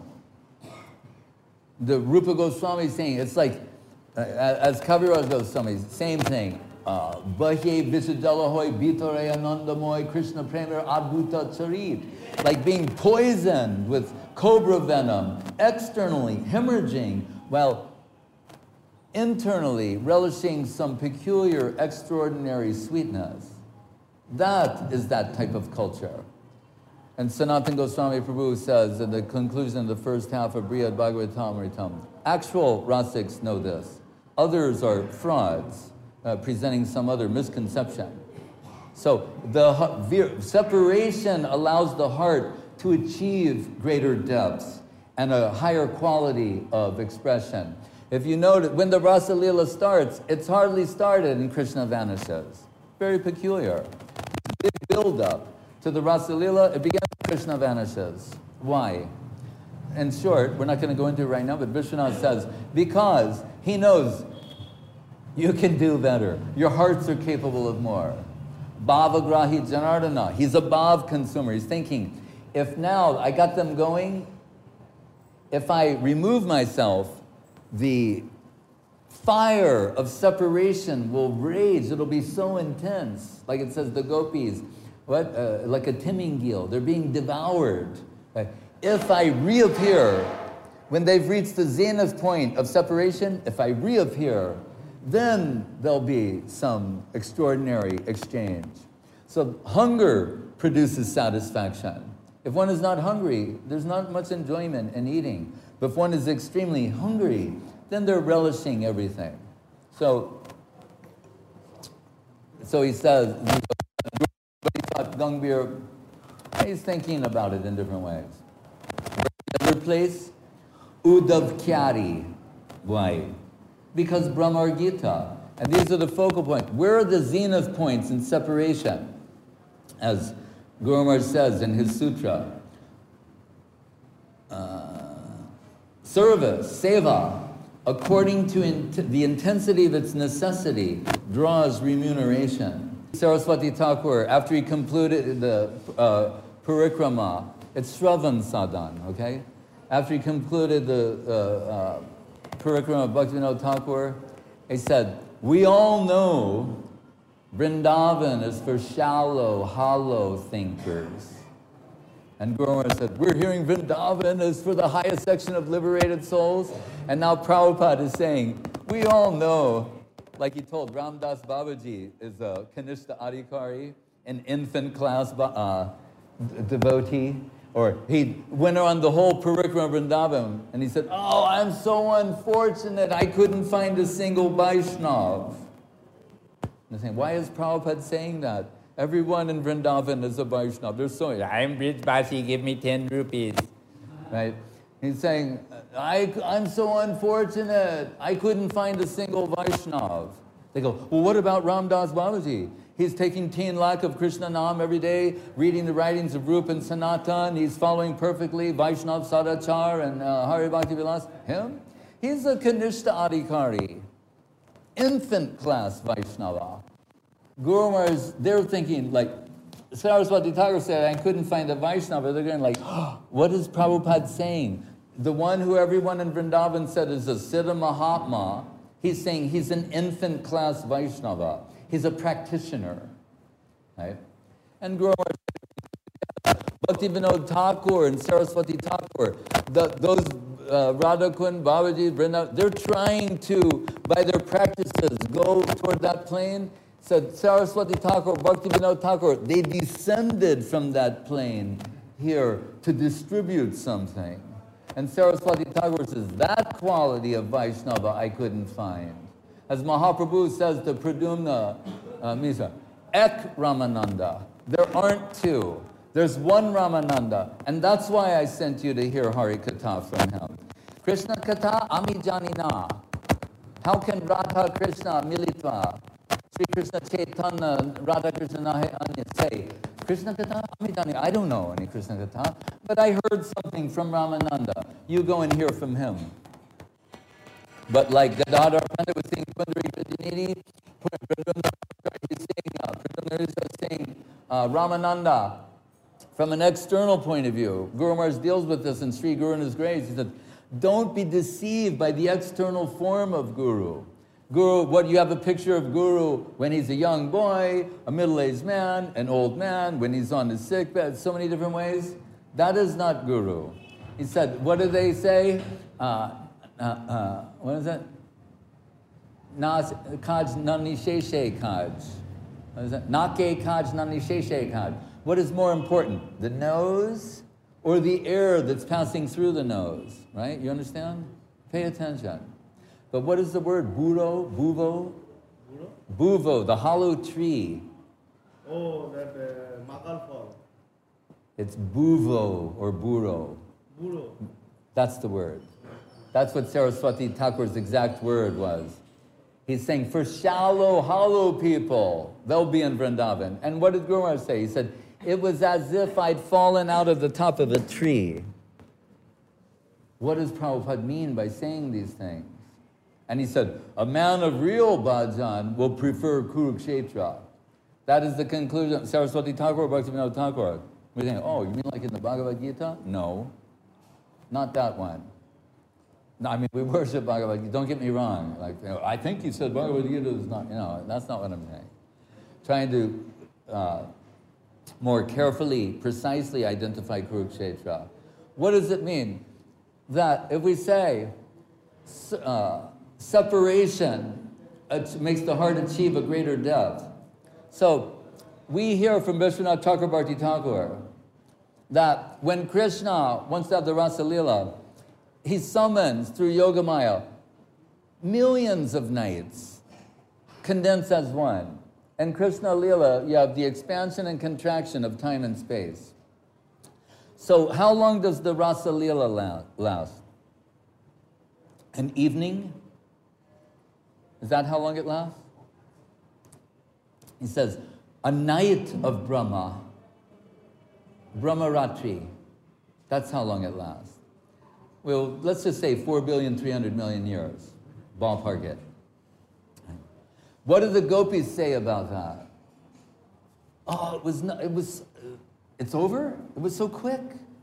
The Rupa Goswami is saying, it's like, uh, as Kaviraj Goswami, same thing. Bahye Visudalahoy Bitore Anandamoy Krishna Premier Adbhuta Charit. Like being poisoned with cobra venom, externally hemorrhaging, while internally relishing some peculiar, extraordinary sweetness. That is that type of culture. And Sanatana Goswami Prabhu says in the conclusion of the first half of Brihad Bhagavatamritam, actual Rasiks know this. Others are frauds, uh, presenting some other misconception. So the separation allows the heart to achieve greater depths and a higher quality of expression. If you notice, when the Rasa Lila starts, it's hardly started and Krishna vanishes. Very peculiar. Big build-up to the Rasa Lila, it begins, Krishna vanishes. Why? In short, we're not going to go into it right now, but Vishwanath says, because he knows you can do better. Your hearts are capable of more. Bhavagrahi Janardana, he's a bhav consumer. He's thinking, if now I got them going, if I remove myself, the fire of separation will rage. It'll be so intense. Like it says, the gopis, what? Uh, like a timingil. They're being devoured. Right? If I reappear, when they've reached the zenith point of separation, if I reappear, then there'll be some extraordinary exchange. So hunger produces satisfaction. If one is not hungry, there's not much enjoyment in eating. But if one is extremely hungry, then they're relishing everything. So, so he says, Gangbir, he's thinking about it in different ways. Another place, Uddhav Kyari. Why? Because Brahmar Gita. And these are the focal points. Where are the zenith points in separation? As Guru Maharaj says in his sutra, uh, service, seva, according to in the intensity of its necessity, draws remuneration. Saraswati Thakur, after he concluded the uh, parikrama, it's Shravan Sadhan, okay? After he concluded the uh, uh, parikrama of Bhaktivinoda Thakur, he said, we all know Vrindavan is for shallow, hollow thinkers. And Guru Maharaj said, we're hearing Vrindavan is for the highest section of liberated souls. And now Prabhupada is saying, we all know, like he told Ramdas Babaji is a Kanishta Adhikari, an infant class uh, devotee. Or he went on the whole Parikrama Vrindavan and he said, oh, I'm so unfortunate, I couldn't find a single Vaishnav. And they're saying, why is Prabhupada saying that? Everyone in Vrindavan is a Vaishnav. There's so many. I'm Brij Basi, give me ten rupees. Right? He's saying, I, I'm so unfortunate, I couldn't find a single Vaishnav. They go, well, what about Ramdas Babaji? He's taking teen lakh of Krishna Nam every day, reading the writings of Rupa and Sanatan. He's following perfectly Vaishnav Sadachar and uh, Hari Bhakti Vilas. Him? He's a Kanishta Adhikari, infant class Vaishnava. Guru Maharaj, they're thinking like, Saraswati Thakur said, I couldn't find a Vaishnava. They're going like, oh, what is Prabhupada saying? The one who everyone in Vrindavan said is a Siddha Mahatma, he's saying he's an infant class Vaishnava. He's a practitioner, right? And Guru Maharaj, Bhaktivinoda Thakur and Saraswati Thakur, the, those uh, Radhakund, Babaji, Vrindavan, they're trying to, by their practices, go toward that plane. So Saraswati Thakur, Bhaktivinoda Thakur, they descended from that plane here to distribute something. And Saraswati Thakur says, that quality of Vaishnava I couldn't find. As Mahaprabhu says to Pradumna uh, Misa, Ek Ramananda. There aren't two. There's one Ramananda. And that's why I sent you to hear Hari Katha from him. Krishna Katha Ami Janina. How can Radha Krishna Militva? Sri Krishna Chaitanya Radha Krishna Anya say, Krishna Katha Ami Janina. I don't know any Krishna Katha, but I heard something from Ramananda. You go and hear from him. But like Gadadhar Pandit was saying, Pundari Pradumna is saying uh, Ramananda from an external point of view. Guru Maharaj deals with this in Sri Guru and His Grace. He said, don't be deceived by the external form of Guru. Guru, what you have a picture of Guru when he's a young boy, a middle-aged man, an old man, when he's on his sick bed, so many different ways. That is not Guru. He said, what do they say? Uh, Uh, uh, what is that? Nas kaj nani sheshe kaj. What is that? Nake kaj nani sheshe kaj. What is more important, the nose or the air that's passing through the nose? Right? You understand? Pay attention. But what is the word? Buro, buvo, buvo, the hollow tree. Oh, that uh, makal fall. It's buvo or buro. Buro. That's the word. That's what Saraswati Thakur's exact word was. He's saying, for shallow, hollow people, they'll be in Vrindavan. And what did Guru Maharaj say? He said, it was as if I'd fallen out of the top of a tree. What does Prabhupada mean by saying these things? And he said, a man of real bhajan will prefer Kurukshetra. That is the conclusion. Saraswati Thakur or Bhaktivinoda Thakur. We're saying, oh, you mean like in the Bhagavad Gita? No, not that one. No, I mean, we worship Bhagavad Gita. Don't get me wrong. Like, you know, I think you said Bhagavad Gita is not, you know, that's not what I'm saying. Trying to uh, more carefully, precisely identify Kurukshetra. What does it mean? That if we say uh, separation makes the heart achieve a greater depth. So we hear from Vishwanath Chakrabarti Thakur that when Krishna wants to have the Rasa Leela, he summons through Yogamaya millions of nights condensed as one. And Krishna Leela, you have the expansion and contraction of time and space. So how long does the Rasa Leela last? An evening? Is that how long it lasts? He says, a night of Brahma, Brahmaratri, that's how long it lasts. Well, let's just say four billion three hundred million years, ballpark it. What do the gopis say about that? Oh, it was, not, it was, it's over? It was so quick.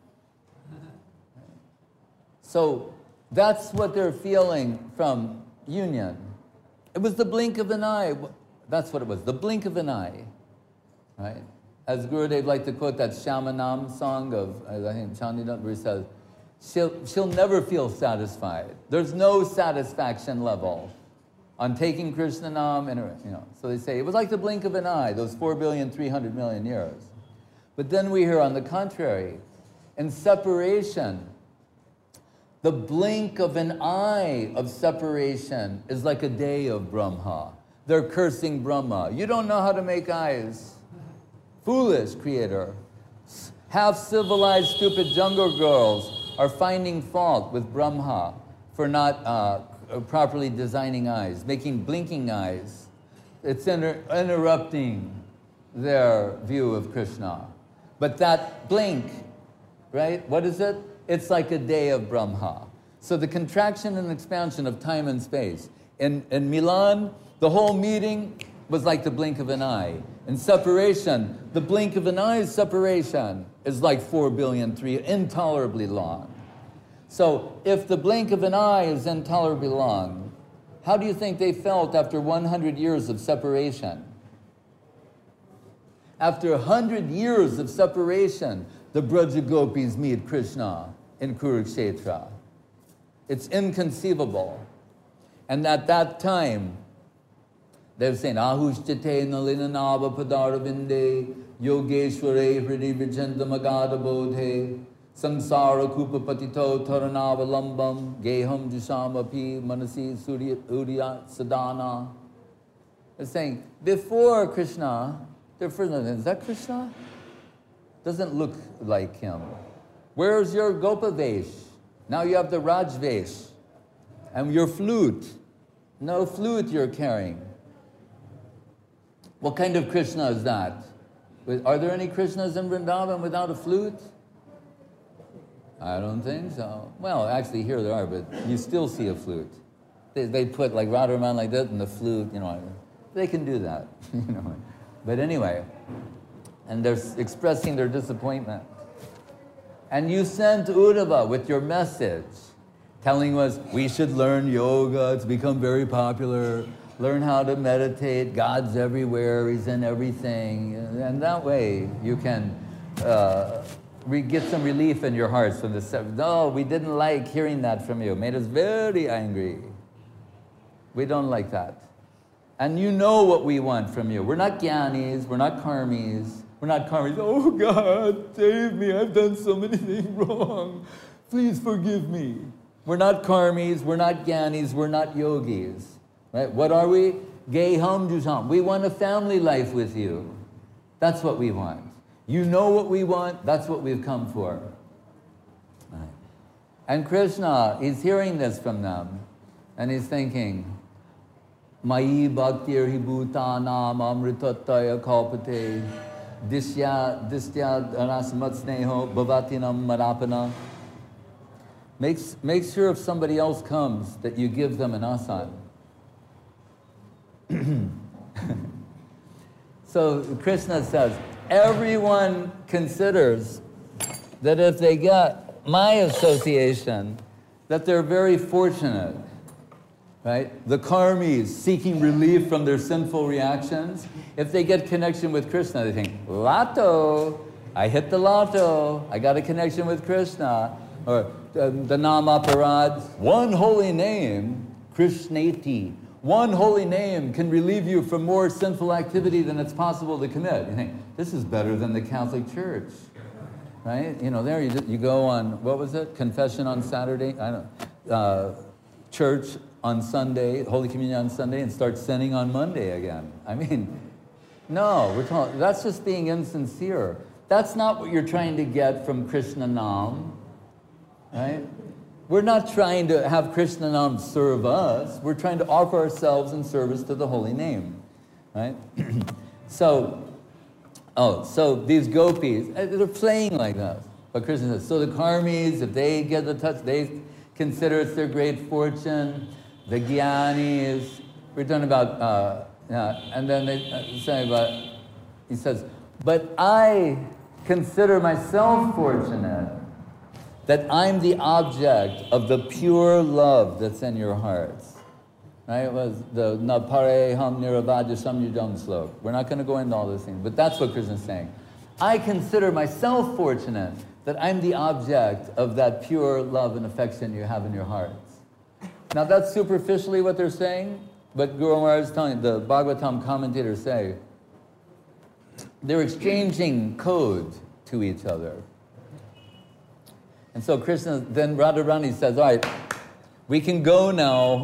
So that's what they're feeling from union. It was the blink of an eye. That's what it was, the blink of an eye, right? As Gurudev liked to quote that Shamanam song of, I think, Chandidant, where he says, she'll, she'll never feel satisfied. There's no satisfaction level on taking Krishna Nam, and, you know, so they say, it was like the blink of an eye, those four billion three hundred million years. But then we hear on the contrary, in separation, the blink of an eye of separation is like a day of Brahma. They're cursing Brahma. You don't know how to make eyes. Foolish creator. Half-civilized, stupid jungle girls are finding fault with Brahma for not uh, properly designing eyes, making blinking eyes. It's inter interrupting their view of Krishna. But that blink, right, what is it? It's like a day of Brahma. So the contraction and expansion of time and space. In, in Milan, the whole meeting was like the blink of an eye. In separation, the blink of an eye's separation is like four billion three, intolerably long. So if the blink of an eye is intolerably long, how do you think they felt after one hundred years of separation? After one hundred years of separation, the Braja Gopis meet Krishna in Kurukshetra. It's inconceivable. And at that time, they're saying, Ahushchate nalinanava padaravinde, yogeshware hridi vijenda magada bodhe, samsara kupa patito taranava lambam, geham jushamapi manasi surya udya sadhana. They're saying, before Krishna, they're first, is that Krishna? Doesn't look like him. Where's your Gopavesh? Now you have the Rajvesh. And your flute. No flute you're carrying. What kind of Krishna is that? Are there any Krishnas in Vrindavan without a flute? I don't think so. Well, actually here there are, but you still see a flute. They, they put like Radharaman like that and the flute, you know, they can do that, you know. But anyway, and they're expressing their disappointment. And you sent Uddhava with your message, telling us we should learn yoga, it's become very popular, learn how to meditate, God's everywhere, He's in everything, and that way you can uh, re get some relief in your hearts from this. No, we didn't like hearing that from you, it made us very angry. We don't like that. And you know what we want from you. We're not Gyanis, we're not Karmis, we're not Karmis, oh God, save me, I've done so many things wrong, please forgive me. We're not Karmis, we're not Gyanis, we're not Yogis. Right? What are we? Geham Jusam. We want a family life with you. That's what we want. You know what we want, that's what we've come for. Right. And Krishna, he's hearing this from them, and he's thinking, Mai bhaktir hi bhutanam amritataya kalpate disya disya anasmat sneho bhavatinam marapana. Make, make sure if somebody else comes that you give them an asan. So Krishna says, everyone considers that if they get my association, that they're very fortunate, right? The karmis seeking relief from their sinful reactions, if they get connection with Krishna, they think, Lotto, I hit the lotto, I got a connection with Krishna. Or uh, the Namaparad, one holy name, Krishneti, one holy name can relieve you from more sinful activity than it's possible to commit. You think, this is better than the Catholic Church, right? You know, there you, you go on, what was it? Confession on Saturday? I don't know. Uh, church on Sunday, Holy Communion on Sunday, and start sinning on Monday again. I mean, no, we're talking, that's just being insincere. That's not what you're trying to get from Krishna Nam, right? We're not trying to have Krishna Nam serve us. We're trying to offer ourselves in service to the holy name, right? so, oh, so these gopis, they're playing like that. But Krishna says, so the karmis, if they get the touch, they consider it's their great fortune. The gyanis, we're talking about, uh, yeah, and then they uh, say about, he says, but I consider myself fortunate that I'm the object of the pure love that's in your hearts. Right? It was the Napareham Niravaja Samyudam slok. We're not going to go into all those things, but that's what Krishna's saying. I consider myself fortunate that I'm the object of that pure love and affection you have in your hearts. Now that's superficially what they're saying, but Guru Maharaj is telling, the Bhagavatam commentators say, they're exchanging code to each other. And so Krishna, then Radharani says, all right, we can go now.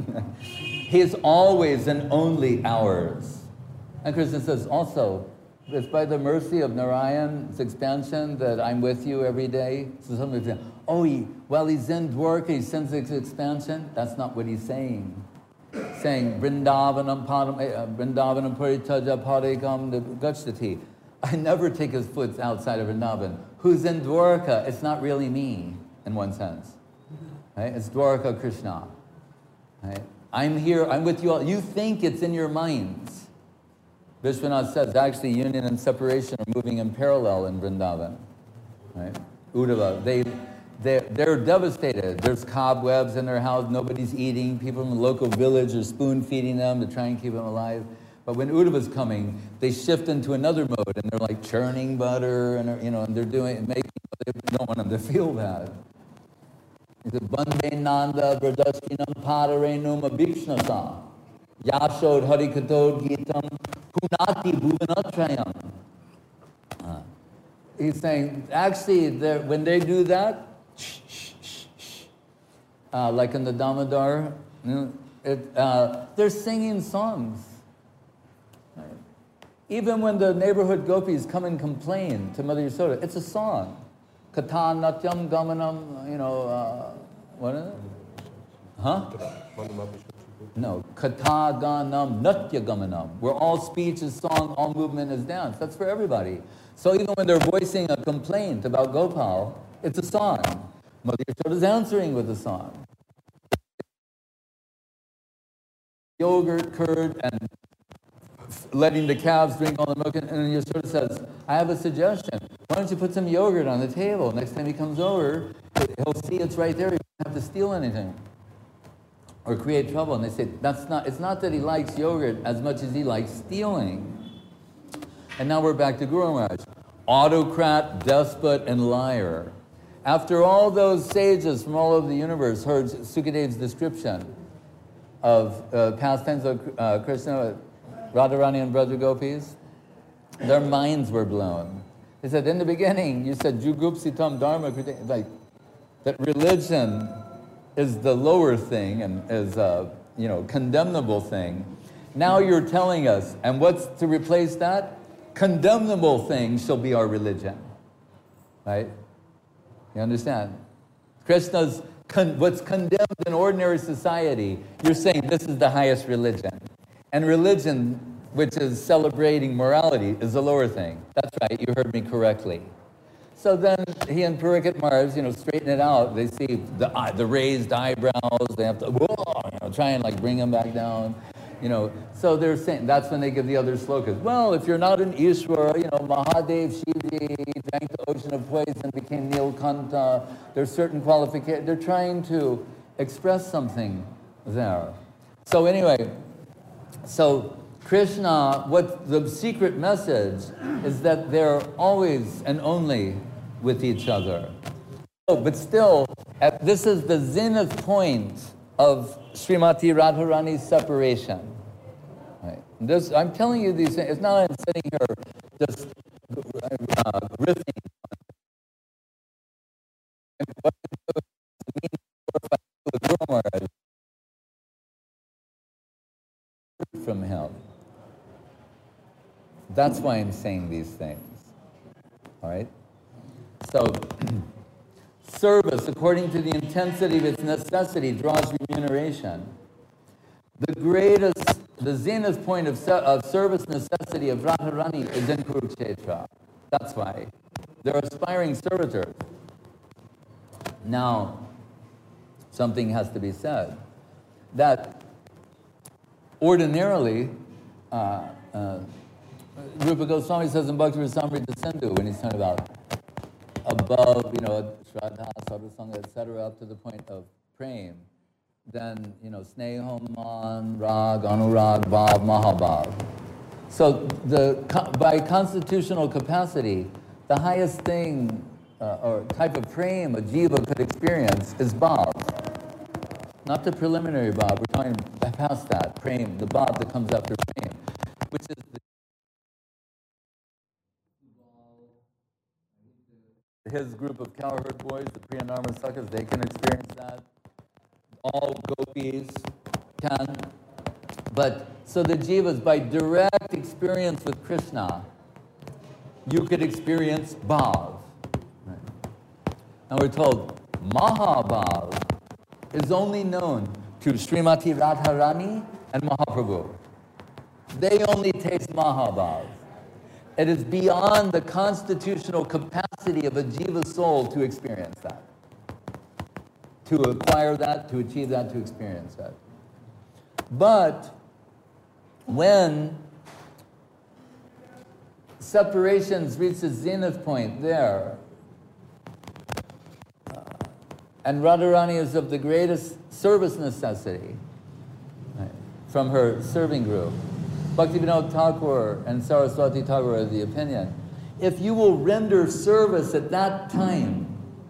He is always and only ours. And Krishna says, also, it's by the mercy of Narayan's expansion that I'm with you every day. So somebody says, oh, he, well, he's in Dwarka, he sends his expansion. That's not what he's saying. He's saying, Vrindavanam padam, uh, Vrindavanam paritaja padekam gacchati. I never take his foot outside of Vrindavan. Who's in Dwarka? It's not really me, in one sense. Right? It's Dwarka Krishna. Right? I'm here, I'm with you all. You think it's in your minds. Vishwanath says, actually, union and separation are moving in parallel in Vrindavan. Right? Uddhava, they, they're, they're devastated. There's cobwebs in their house, nobody's eating. People from the local village are spoon feeding them to try and keep them alive. But when Uddhava's coming, they shift into another mode, and they're like churning butter, and you know, and they're doing, making, they don't want them to feel bad. He said, Bande Nanda Vrajaskinam Padarenum Abhikshnasa Yashod Harikatod Gitam Punati Bhuvanatrayam. Uh, he's saying, actually, when they do that, shh, shh, shh, shh, uh, like in the Damodar, you know, it, uh, they're singing songs. Right? Even when the neighborhood gopis come and complain to Mother Yasoda, it's a song. Kata Natyam Gamanam, you know, uh, what is it? Huh? No, Kata Ganam Natya Gamanam, where all speech is song, all movement is dance. That's for everybody. So even when they're voicing a complaint about Gopal, it's a song. Mother Yasoda is answering with a song. Yogurt, curd, and letting the calves drink all the milk, and Yasoda says, I have a suggestion. Why don't you put some yogurt on the table? Next time he comes over, he'll see it's right there. He doesn't have to steal anything or create trouble. And they say, that's not, it's not that he likes yogurt as much as he likes stealing. And now we're back to Guru Maharaj. Autocrat, despot, and liar. After all those sages from all over the universe heard Sukadev's description of uh, pastimes of uh, Krishna, Radharani and Braja Gopis, their minds were blown. They said, in the beginning, you said, Jugupsitam Dharma, like, that religion is the lower thing and is a, you know, condemnable thing. Now you're telling us, and what's to replace that? Condemnable things shall be our religion. Right? You understand? Krishna's, con what's condemned in ordinary society, you're saying this is the highest religion. And religion, which is celebrating morality, is the lower thing. That's right, you heard me correctly. So then he and Parikat Maharaj, you know, straighten it out. They see the uh, the raised eyebrows. They have to, whoa, you know, try and like bring them back down. You know, so they're saying, that's when they give the other slokas. Well, if you're not an Ishwara, you know, Mahadev, Shivji, drank the ocean of poison, became Nilkanta. There's certain qualifications. They're trying to express something there. So anyway, so Krishna, what the secret message is that they're always and only with each other. Oh, but still, at, this is the zenith point of Srimati Radharani's separation. Right? This, I'm telling you these things, it's not I'm sitting here just uh, riffing on what it means to glorify Guru Maharaj. That's why I'm saying these things. All right? So, service, according to the intensity of its necessity, draws remuneration. The greatest, the zenith point of, of service necessity of Radharani is in Kurukshetra. That's why. They're aspiring servitors. Now, something has to be said. That ordinarily, uh, uh, Rupa Goswami says in Bhakti Rasamrita Sindhu, when he's talking about above, you know, Shraddha, Sarvasanga, et cetera, up to the point of prem, then, you know, Sneham, Man, Rag, Anurag, Bhav, Mahabhav. So the, by constitutional capacity, the highest thing uh, or type of prem a jiva could experience is bhav. Not the preliminary bhav, we're talking past that, prem, the bhav that comes after prem, which is the his group of cowherd boys, the Priyanarma Sakhas, they can experience that. All gopis can. But, so the jivas, by direct experience with Krishna, you could experience bhav. Right. And we're told, Mahabhav is only known to Srimati Radharani and Mahaprabhu. They only taste Mahabhav. It is beyond the constitutional capacity of a jiva soul to experience that. To acquire that, to achieve that, to experience that. But when separations reach the zenith point there, uh, and Radharani is of the greatest service necessity, right, from her serving group, Bhaktivinoda Thakur and Saraswati Thakur are of the opinion, if you will render service at that time,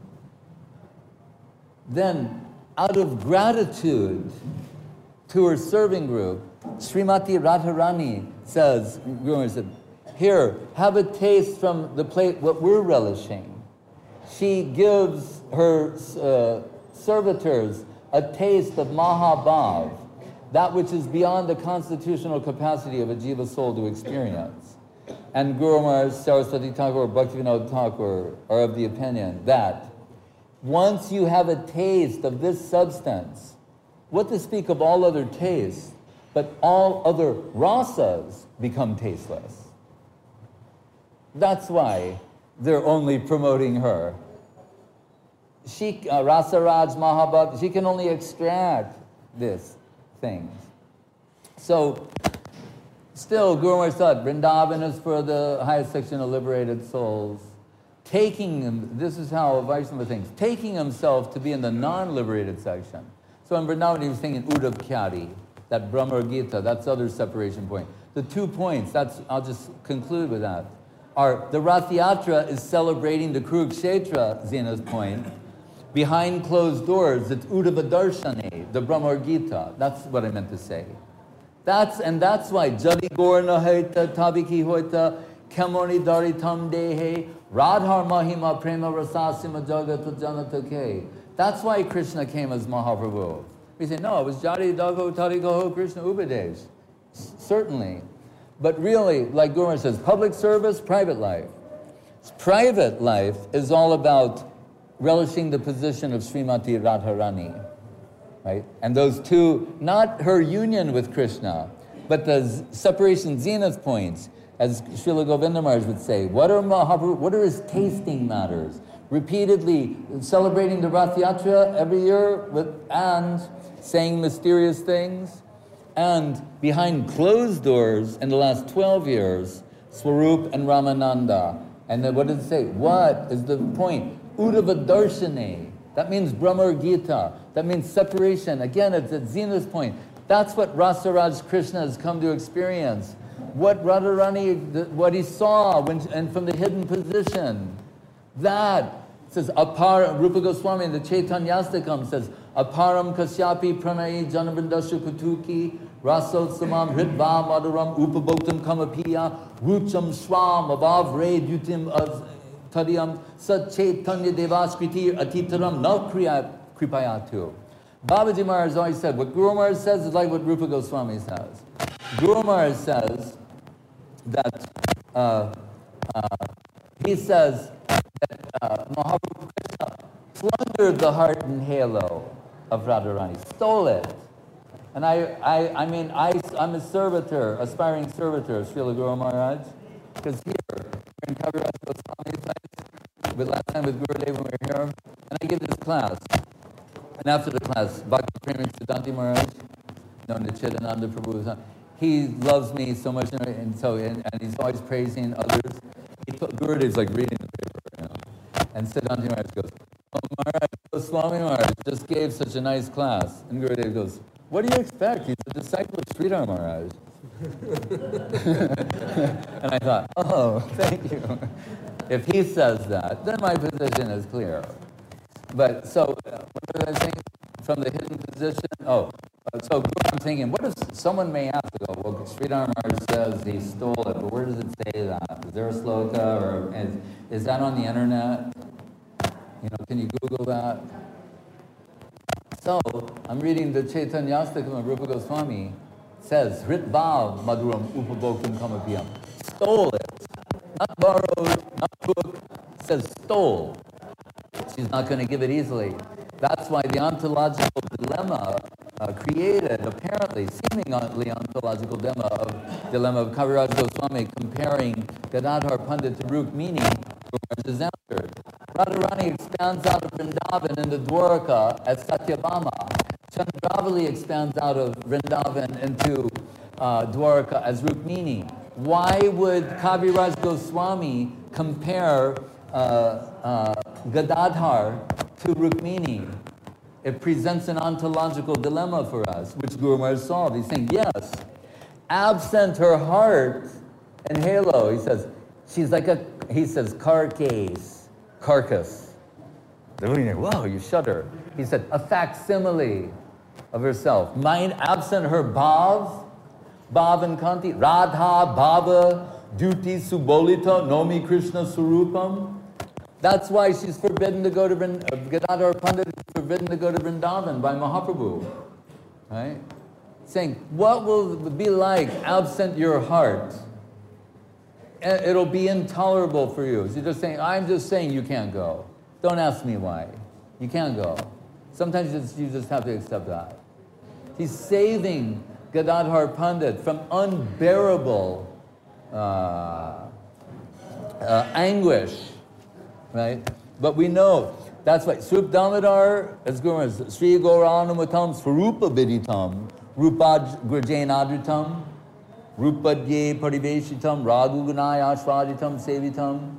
then out of gratitude to her serving group, Srimati Radharani says, Guru said, here, have a taste from the plate, what we're relishing. She gives her uh, servitors a taste of Mahabhav, that which is beyond the constitutional capacity of a jiva soul to experience. And Guru Maharaj, Saraswati Thakur, Bhaktivinoda Thakur are of the opinion that once you have a taste of this substance, what to speak of all other tastes, but all other rasas become tasteless. That's why they're only promoting her. She, uh, Rasaraj Mahabhav, she can only extract this things. So, still, Guru Maharaj thought Vrindavan is for the highest section of liberated souls. Taking him, this is how Vaishnava thinks, taking himself to be in the non-liberated section. So in Vrindavan, he was thinking Uddhav Khyati, that Brahma Gita, that's the other separation point. The two points, that's, I'll just conclude with that, are the Rath Yatra is celebrating the Kurukshetra zenith point. Behind closed doors, it's Uddhava Darshane, the Brahma Gita. That's what I meant to say. That's, and that's why Jadi Gorna Haita, Tabiki Hoita, Kamoni Daritam Dehe, Radhar Mahima Prema Rasasima Jagata Janatake. That's why Krishna came as Mahaprabhu. We say, no, it was Jari Dago Tarigoho Krishna Upadesh. Certainly. But really, like Guru says, public service, private life. Private life is all about relishing the position of Srimati Radharani. Right? And those two, not her union with Krishna, but the separation zenith points, as Srila Govinda Maharaj would say, what are Mahaprabhu, what are his tasting matters? Repeatedly celebrating the Rath Yatra every year with, and saying mysterious things, and behind closed doors in the last twelve years, Swarup and Ramananda. And then what does it say? What is the point? Uddhava Darshane. That means Brahma Gita. That means separation. Again, it's at zenith point. That's what Rasaraj Krishna has come to experience. What Radharani, what he saw when, and from the hidden position. That, it says, Apar, Rupa Goswami in the Chaitanyastakam says, Aparam Kasyapi Pranayi Janavindashu Kutuki Rasot Samam Hridva Madhuram Upabhoktam Kamapiya Rucham Swam Abhav Re Dutim Tadiyam Sat Chaitanya Devaskriti Atitaram Na Kripayatu. Babaji Maharaj always said, what Guru Maharaj says is like what Rupa Goswami says. Guru Maharaj says that uh, uh, he says that uh, Mahaprabhu Krishna plundered the heart and halo of Radharani, stole it. And I, I, I mean, I, I'm a servitor, aspiring servitor of Srila Guru Maharaj, because here, in Kaviraj Goswami's place, but last time with Gurudev when we were here, and I give this class. And after the class, Bhakti Premi Siddhanti Maharaj, known to Chidananda Prabhu, he loves me so much, and so and, and he's always praising others. He told, Gurudev's like reading the paper, you know, and Siddhanti Maharaj goes, "Oh, Maharaj, Goswami Maharaj just gave such a nice class," and Gurudev goes, "What do you expect? He's a disciple of Sridhar Maharaj." And I thought, oh, thank you. If he says that, then my position is clear. But so, uh, what was I saying? From the hidden position? Oh, uh, so I'm thinking, what if someone may ask, go, well, Sridhar Maharaj says he stole it, but where does it say that? Is there a sloka, or is, is that on the internet? You know, can you Google that? So, I'm reading the Chaitanyastakam of Rupa Goswami. It says, Hrit Bhav Madhuram Upabhoktam Kamapiyam. Stole it. Not borrowed, not took. It says stole. She's not going to give it easily. That's why the ontological dilemma uh, created, apparently, seemingly ontological dilemma of, dilemma of Kaviraj Goswami comparing Gadadhar Pandit to Rukmini is answered. Radharani expands out of Vrindavan into Dwarka as Satyabhama. Chandravali expands out of Vrindavan into uh, Dwarka as Rukmini. Why would Kaviraj Goswami compare uh, uh, Gadadhar to Rukmini? It presents an ontological dilemma for us, which Guru Maharaj solved. He's saying, yes, absent her heart and halo, he says, she's like a, he says, carcase, carcass. Whoa, you shudder. He said, a facsimile of herself. Mind absent her bhav, bhav and kanti, radha, bhava, duti, subolita, nomi Krishna surupam. That's why she's forbidden to go to Vrindavan. Gadadhar Pandit is forbidden to go to Vrindavan by Mahaprabhu. Right? Saying, what will it be like absent your heart? It'll be intolerable for you. So you're just saying, I'm just saying you can't go. Don't ask me why. You can't go. Sometimes you just, you just have to accept that. He's saving Gadadhar Pandit from unbearable uh, uh, anguish. Right? But we know, that's why, Srup Damodar, as Guru says, Sri Gauranumatam Swarupa Viditam, Rupa Grajanadritam, Rupa Dye Pariveshitam, Raghugunaya Ashvaditam Sevitam,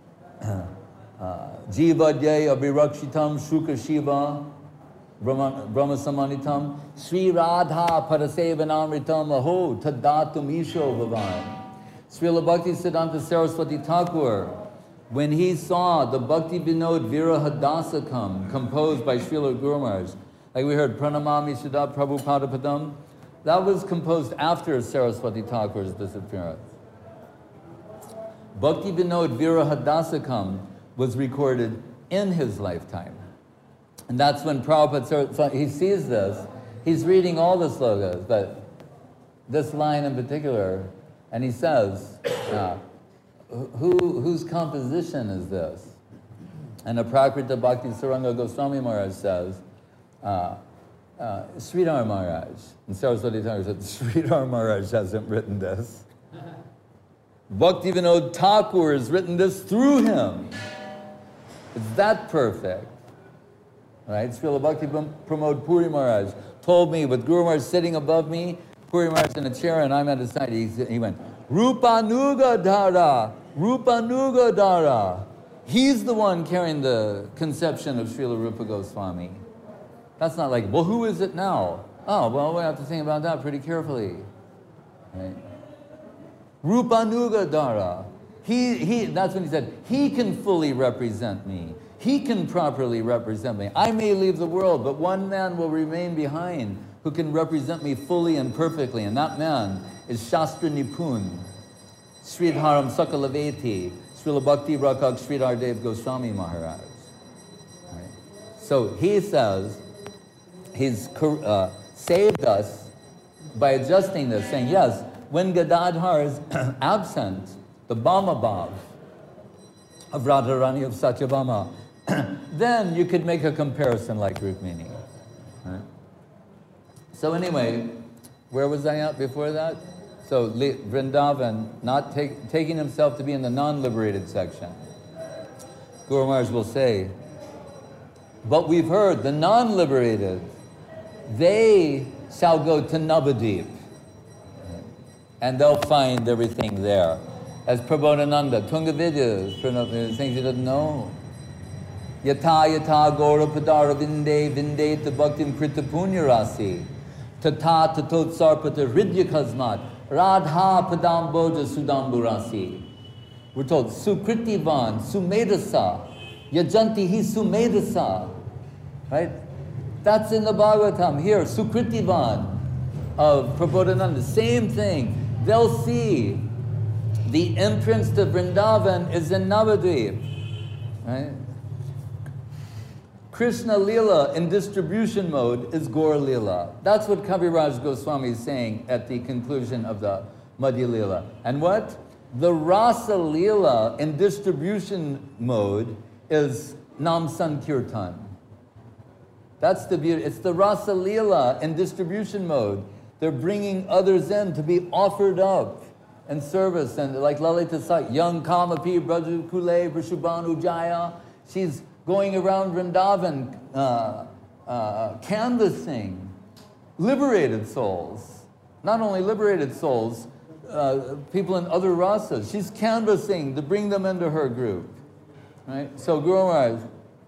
Jiva Dye Abhirakshitam, Shuka Shiva, Brahma Samanitam, Sri Radha Parasevanamritam, Aho, Tadatum Isho Bhavan. Srila Bhakti Siddhanta Saraswati Thakur, when he saw the Bhakti Vinod Virahadasakam composed by Srila Guru Maharaj, like we heard Pranamami Siddha Prabhupada Padam, that was composed after Saraswati Thakur's disappearance. Bhakti Vinod Virahadasakam was recorded in his lifetime. And that's when Prabhupada, he sees this, he's reading all the slokas, but this line in particular, and he says, uh, Who, whose composition is this? And the Prakrita Bhakti Saranga Goswami Maharaj says, uh, uh, Sridhar Maharaj. And Saraswati Thakur said, Sridhar Maharaj hasn't written this. Bhakti Vinod Thakur has written this through him. It's that perfect. Right? Srila Bhakti Pramod Puri Maharaj told me, with Guru Maharaj sitting above me, Puri Maharaj in a chair and I'm at his side, he, he went, Rupanuga Dhara, Rupanuga Dhara. He's the one carrying the conception of Srila Rupa Goswami. That's not like, well, who is it now? Oh, well, we have to think about that pretty carefully. Right? Rupanuga Dhara. He, he, that's when he said, he can fully represent me. He can properly represent me. I may leave the world, but one man will remain behind who can represent me fully and perfectly, and that man is Shastra Nipun, Sridharam Sakalaveti, Srila Bhakti Rakak Sridhar Dev Goswami Maharaj. Right? So he says, he's uh, saved us by adjusting this, saying, yes, when Gadadhar is absent, the Bama Bhav of Radharani of Satyabhama, then you could make a comparison like Rukmini. Right? So anyway, where was I at before that? So Vrindavan, not take, taking himself to be in the non-liberated section. Guru Maharaj will say, but we've heard the non-liberated, they shall go to Navadip, and they'll find everything there. As Prabodhananda, Tunga Vidya, things you didn't know. Yata yata gora padara vinde vinde ta bhaktim krita punya rasi. Tata tatot sarpata hridya kasmat. Radha padam boja sudambu rasi. We're told, Sukritivan, Sumedasa, Yajanti hi Sumedasa. Right? That's in the Bhagavatam. Here, Sukritivan of Prabodhananda, same thing. They'll see the entrance to Vrindavan is in Navadvip. Right? Krishna Lila in distribution mode is Gaur Lila. That's what Kaviraj Goswami is saying at the conclusion of the Madhya Lila. And what? The Rasa Lila in distribution mode is Nam Sankirtan. That's the beauty. It's the Rasa Lila in distribution mode. They're bringing others in to be offered up in service. And like Lalita Sak, young Kamapi, Braju Kule, Vrishubhanu Jaya, she's going around Vrindavan, uh, uh, canvassing liberated souls. Not only liberated souls, uh, people in other rasas. She's canvassing to bring them into her group. Right? So Guru Maharaj,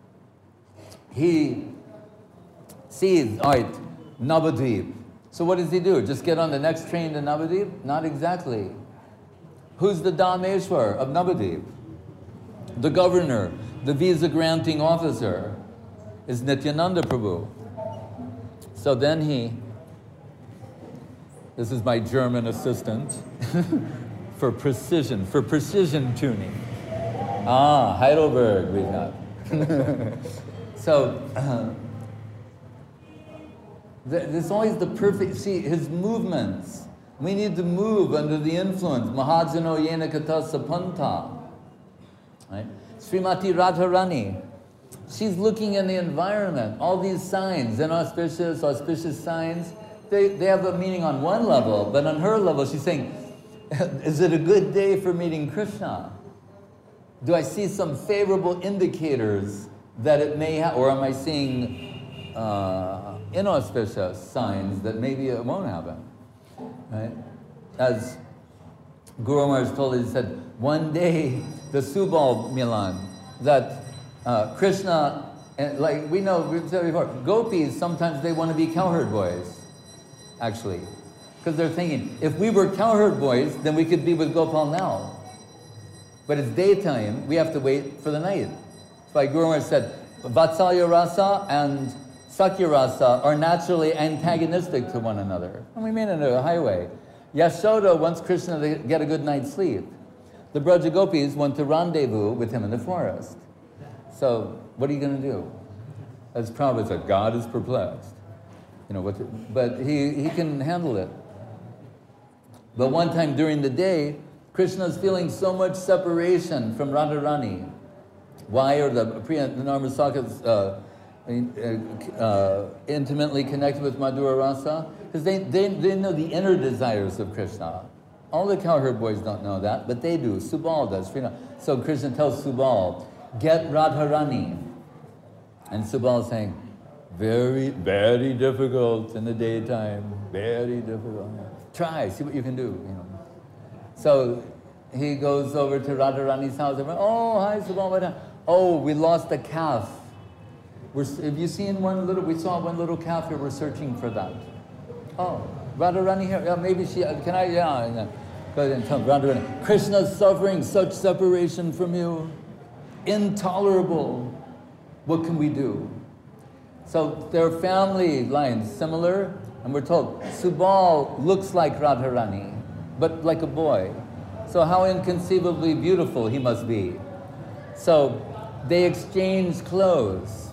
he sees, all right, Navadvip. So what does he do? Just get on the next train to Navadvip? Not exactly. Who's the Dhameshwar of Navadvip? The governor, the visa granting officer is Nityananda Prabhu. So then he, this is my German assistant, for precision, for precision tuning. Ah, Heidelberg we have. So, uh, there's always the perfect, see, his movements. We need to move under the influence. Mahajano yena kata sapanta. Right? Srimati Radharani, she's looking in the environment. All these signs, inauspicious, auspicious signs, they, they have a meaning on one level, but on her level, she's saying, is it a good day for meeting Krishna? Do I see some favorable indicators that it may have, or am I seeing uh, inauspicious signs that maybe it won't happen? Right? As Guru Maharaj told us, he said, one day, the Subal Milan, that uh, Krishna, and like we know, we've said before, gopis, sometimes they want to be cowherd boys, actually. Because they're thinking, if we were cowherd boys, then we could be with Gopal now. But it's daytime, we have to wait for the night. That's why Guru Maharaj said, Vatsalya Rasa and Sakya Rasa are naturally antagonistic to one another. And we mean it in a highway. Yashoda wants Krishna to get a good night's sleep. The Braja Gopis want to rendezvous with him in the forest. So, what are you going to do? As Prabhupada said, God is perplexed. You know, what to, but he, he can handle it. But one time during the day, Krishna's feeling so much separation from Radharani. Why are the Priya Narmasakas uh, uh, intimately connected with Madhura Rasa? Because they, they, they know the inner desires of Krishna. All the cowherd boys don't know that, but they do. Subal does. So Krishna tells Subal, get Radharani. And Subal is saying, very, very difficult in the daytime. Very difficult. Try, see what you can do. You know. So he goes over to Radharani's house. And, oh, hi, Subal. Oh, we lost a calf. We're, have you seen one little, we saw one little calf here. We're searching for that. Oh, Radharani here. Yeah, maybe she, can I, yeah. yeah. Go ahead and tell Radharani. Krishna's suffering such separation from you. Intolerable. What can we do? So their family lines similar, and we're told Subal looks like Radharani, but like a boy. So how inconceivably beautiful he must be. So they exchange clothes.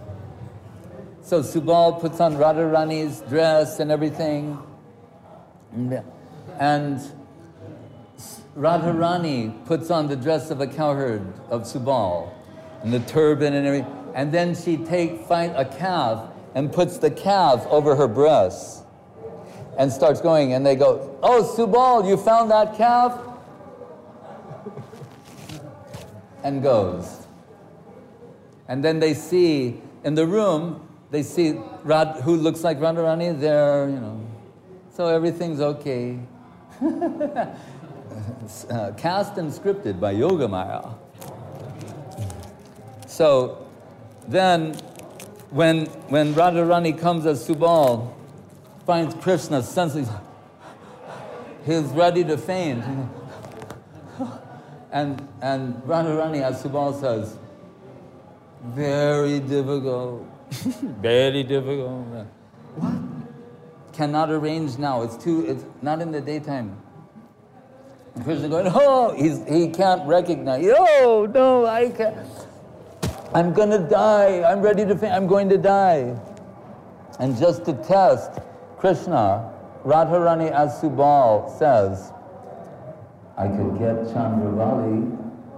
So Subal puts on Radharani's dress and everything, and Radharani puts on the dress of a cowherd of Subal, and the turban and everything, and then she take find a calf and puts the calf over her breasts and starts going, and they go, "Oh, Subal, you found that calf?" And goes. And then they see in the room, they see Rad, who looks like Radharani there, you know. So everything's okay. uh, cast and scripted by Yogamaya. So then, when when Radharani comes as Subal, finds Krishna, senses he's ready to faint, and and Radharani as Subal says, "Very difficult, very difficult. What? Cannot arrange now. It's too. It's not in the daytime." And Krishna going, "Oh, he's he can't recognize. Oh no, I can't. I'm gonna die. I'm ready to faint. I'm going to die." And just to test Krishna, Radharani as Subal says, "I could get Chandravali."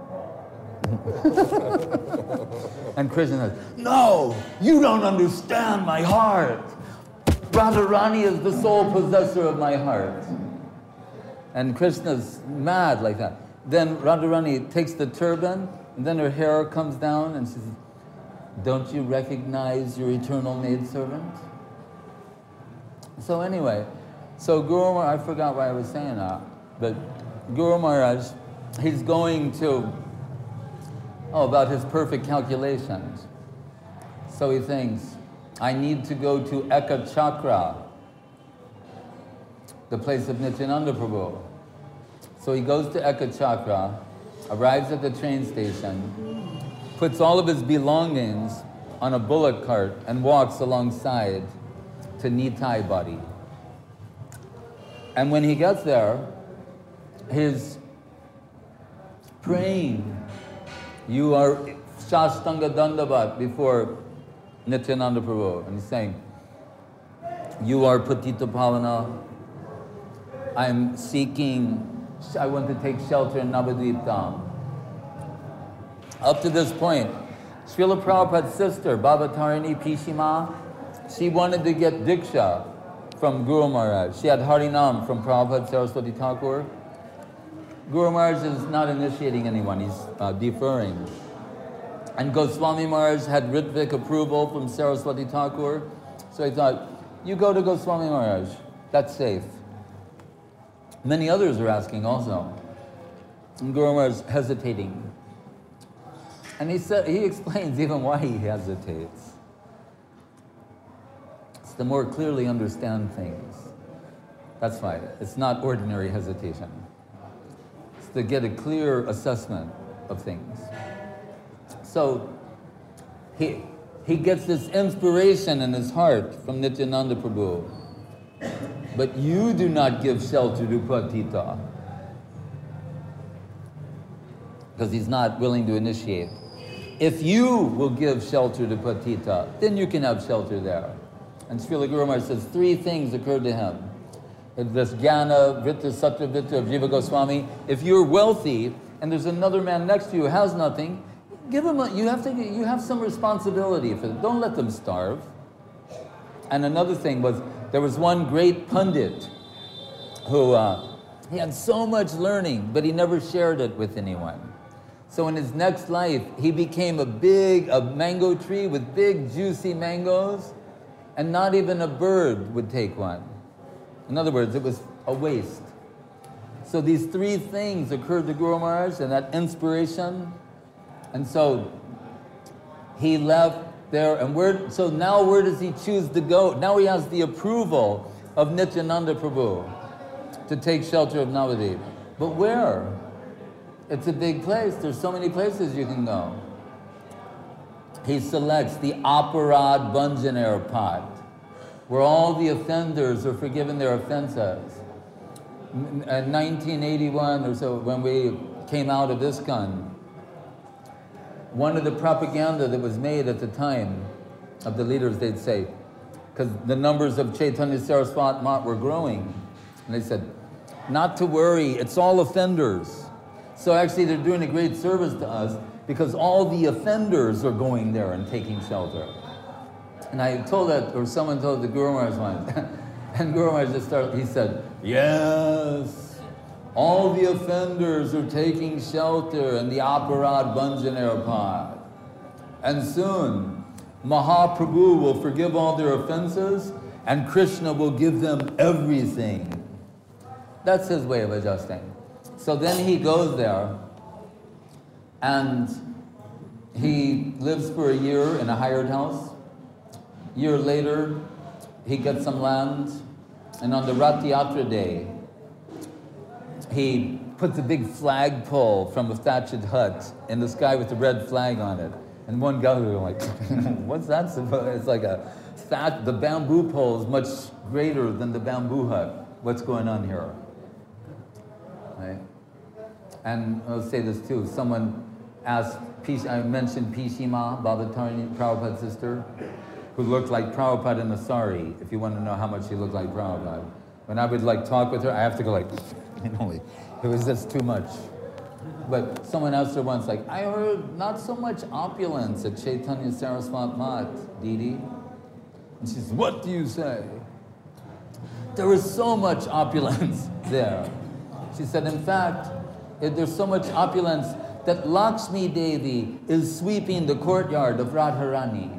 And Krishna says, "No, you don't understand my heart. Radharani is the sole possessor of my heart." And Krishna's mad like that. Then Radharani takes the turban, and then her hair comes down, and she says, "Don't you recognize your eternal maidservant?" So anyway, so Guru Maharaj, I forgot why I was saying that, but Guru Maharaj, he's going to, oh, about his perfect calculations. So he thinks, I need to go to Eka Chakra, the place of Nityananda Prabhu. So he goes to Eka Chakra, arrives at the train station, puts all of his belongings on a bullock cart and walks alongside to Nitai Body. And when he gets there, he's praying. You are Shastanga Dandavat before Nityananda Prabhu. And he's saying, "You are Patita Pavana. I'm seeking, I want to take shelter in Navadvip Dham." Up to this point, Srila Prabhupada's sister, Baba Tarini Pishima, she wanted to get Diksha from Guru Maharaj. She had Harinam from Prabhupada Saraswati Thakur. Guru Maharaj is not initiating anyone, he's uh, deferring. And Goswami Maharaj had Ritvik approval from Saraswati Thakur, so he thought, you go to Goswami Maharaj, that's safe. Many others are asking also. And Guru Maharaj is hesitating. And he said, he explains even why he hesitates. It's to more clearly understand things. That's why. It's not ordinary hesitation. It's to get a clear assessment of things. So he, he gets this inspiration in his heart from Nityananda Prabhu. But you do not give shelter to Patita. Because he's not willing to initiate. If you will give shelter to Patita, then you can have shelter there. And Srila Guru Maharaj says three things occurred to him. This Jnana, Vritta, Satya, Vritta of Jiva Goswami. If you're wealthy and there's another man next to you who has nothing, give him a, you have to, you have some responsibility for them. Don't let them starve. And another thing was, there was one great pundit who, uh, he had so much learning, but he never shared it with anyone. So in his next life, he became a big, a mango tree with big, juicy mangoes, and not even a bird would take one. In other words, it was a waste. So these three things occurred to Guru Maharaj, and that inspiration. And so he left there, and where, so now where does he choose to go? Now he has the approval of Nityananda Prabhu to take shelter of Navadvip. But where? It's a big place. There's so many places you can go. He selects the Aparad Bhanjaner pot, where all the offenders are forgiven their offenses. In nineteen eighty-one or so, when we came out of ISKCON, one of the propaganda that was made at the time of the leaders, they'd say, because the numbers of Chaitanya Saraswat Mat were growing, and they said, not to worry, it's all offenders. So actually they're doing a great service to us because all the offenders are going there and taking shelter. And I told that, or someone told the Guru Maharaj once, and Guru Maharaj just started, he said, yes, all the offenders are taking shelter in the Aparad Banjaner Park. And soon, Mahaprabhu will forgive all their offenses and Krishna will give them everything. That's his way of adjusting. So then he goes there and he lives for a year in a hired house. A year later, he gets some land, and on the Rath Yatra day, he puts a big flagpole from a thatched hut in the sky with a red flag on it. And one guy was like, what's that supposed? It's like a that the bamboo pole is much greater than the bamboo hut. What's going on here? Right? And I'll say this too. Someone asked, I mentioned Pishima, Bhavatani, Prabhupada's sister, who looked like Prabhupada in a sari, if you want to know how much she looked like Prabhupada. When I would like talk with her, I have to go like, you know, it was just too much. But someone asked her once, like, I heard not so much opulence at Chaitanya Saraswat Math, Didi. And she said, what do you say? There was so much opulence there. She said, in fact, there's so much opulence that Lakshmi Devi is sweeping the courtyard of Radharani.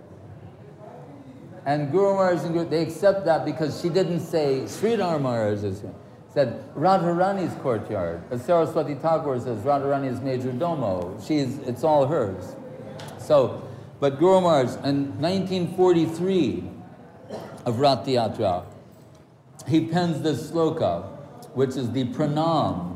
And Guru Maharaj and Guru, they accept that because she didn't say Sridhar Maharaj is here. Said Radharani's courtyard. As Saraswati Thakur says, Radharani is major domo. She's, it's all hers. So, but Guru Maharaj, in nineteen forty-three of Rath Yatra, he pens this sloka, which is the pranam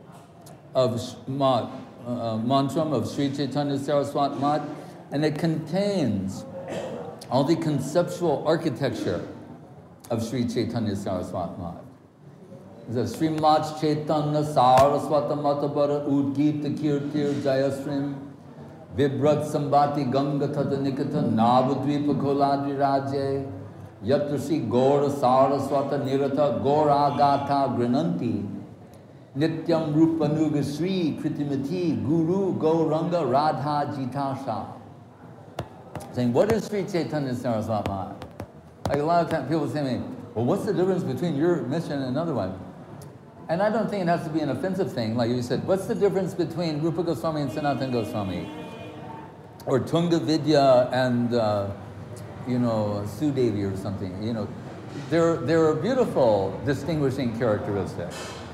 of ma, uh, mantram of Sri Chaitanya Saraswat Math, and it contains all the conceptual architecture of Sri Chaitanya Saraswat Math. It says, Srimad Chaitanya Saraswata Matabara Udgita Kirtir Jayasrim Vibrat Sambati Ganga Tata Nikata Navadvipa Koladri Raje Yatrashi Gora Saraswata Nirata Gora Gata Grananti Nityam Rupanuga Sri Kritimati Guru Gauranga Radha Jitasha. Saying, what is Sri Chaitanya Saraswat Math? Like a lot of times people say to me, well, what's the difference between your mission and another one? And I don't think it has to be an offensive thing. Like you said, what's the difference between Rupa Goswami and Sanatana Goswami? Or Tunga Vidya and, uh, you know, Sudevi or something, you know. There, there are beautiful distinguishing characteristics.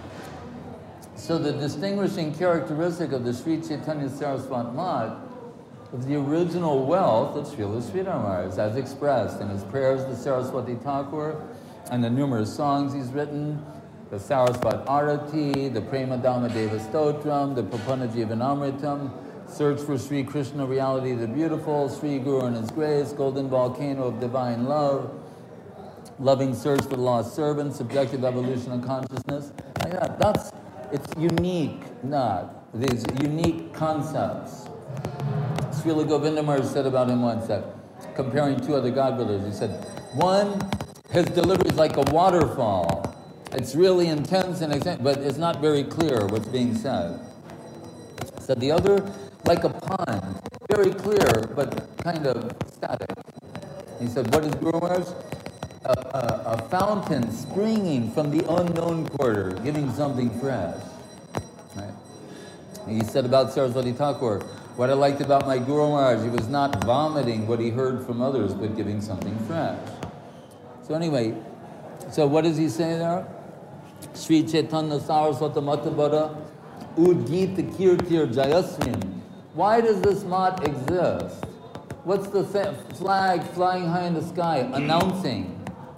So the distinguishing characteristic of the Sri Chaitanya Saraswat Math is the original wealth of Srila Sridhar Maharaj, as expressed in his prayers to Saraswati Thakur and the numerous songs he's written, the Saraswat Arati, the Prema Dhamma Deva Stotram, the Prapana Jivanamritam, Search for Sri Krishna Reality the Beautiful, Sri Guru and His Grace, Golden Volcano of Divine Love, Loving Search for the Lost Servant, Subjective Evolution of Consciousness. Like that. That's, it's unique, not these unique concepts. Srila Govinda Maharaj said about him once that, comparing two other godbrothers, he said, one, his delivery is like a waterfall. It's really intense and extent, but it's not very clear what's being said. Said the other, like a pond, very clear, but kind of static. He said, what is Guru Maharaj? A, a, a fountain springing from the unknown quarter, giving something fresh. Right? He said about Saraswati Thakur, what I liked about my Guru Maharaj, he was not vomiting what he heard from others, but giving something fresh. So anyway, so what does he say there? Sri Chaitanya Saraswata Matabara Udgita Kirtir Jayasrim. Why does this mat exist? What's the flag flying high in the sky announcing?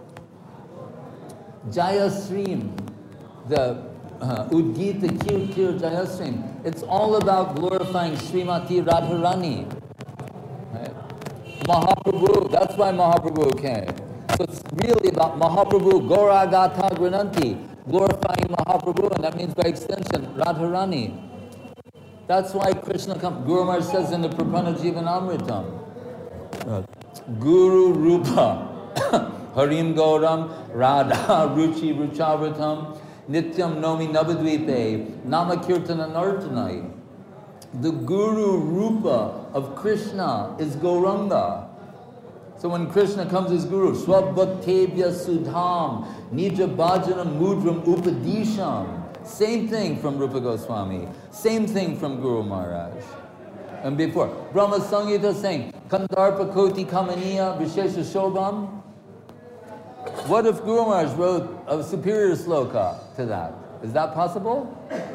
Jayasrim, the uh, Udgita Kirtir Jayasrim. It's all about glorifying Srimati Radharani. Right? Mahaprabhu, that's why Mahaprabhu came. So it's really about Mahaprabhu, Gora Gata Grananti, glorifying Mahaprabhu, and that means by extension, Radharani. That's why Krishna comes. Guru Maharaj says in the Prapana Jivanamritam, uh, Guru Rupa, Harim Gauram, Radha Ruchi Ruchavritam, Nityam Nomi Navadvipe, Namakirtana Nartanai. The Guru Rupa of Krishna is Gauranga. So when Krishna comes as Guru, Swabhatebhya Sudham, Nija Bhajanam Mudram Upadisham. Same thing from Rupa Goswami. Same thing from Guru Maharaj. And before, Brahma Samhita saying, Kandarpa Koti Kamaniya Vishesha Shobham. What if Guru Maharaj wrote a superior sloka to that? Is that possible?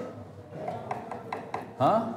Huh?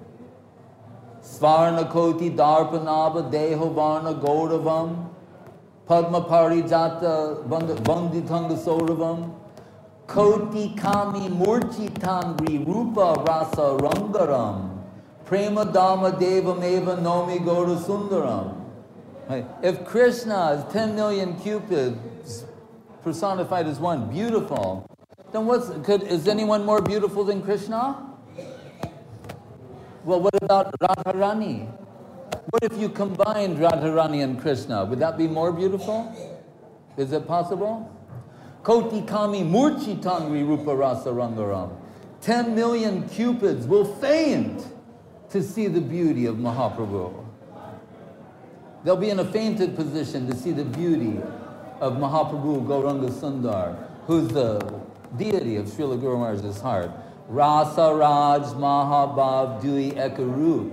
Svarna Koti Darpanaba Deho Varna Gauravam Padma Parijata Banditanga Sauravam Koti Kami Murchi Tangri Rupa Rasa Rangaram Prema Dharma Devam Eva Nomi Gaura Sundaram. Right. If Krishna is ten million cupids personified as one, beautiful, then what's, could, is anyone more beautiful than Krishna? Well, what about Radharani? What if you combined Radharani and Krishna? Would that be more beautiful? Is it possible? Koti Kami Murchi Tangri Rupa Rasa Rangaram. Ten million cupids will faint to see the beauty of Mahaprabhu. They'll be in a fainted position to see the beauty of Mahaprabhu Gauranga Sundar, who's the deity of Srila Guru Maharaj's heart. Rasa Raj Mahabhav Dui Ekarup.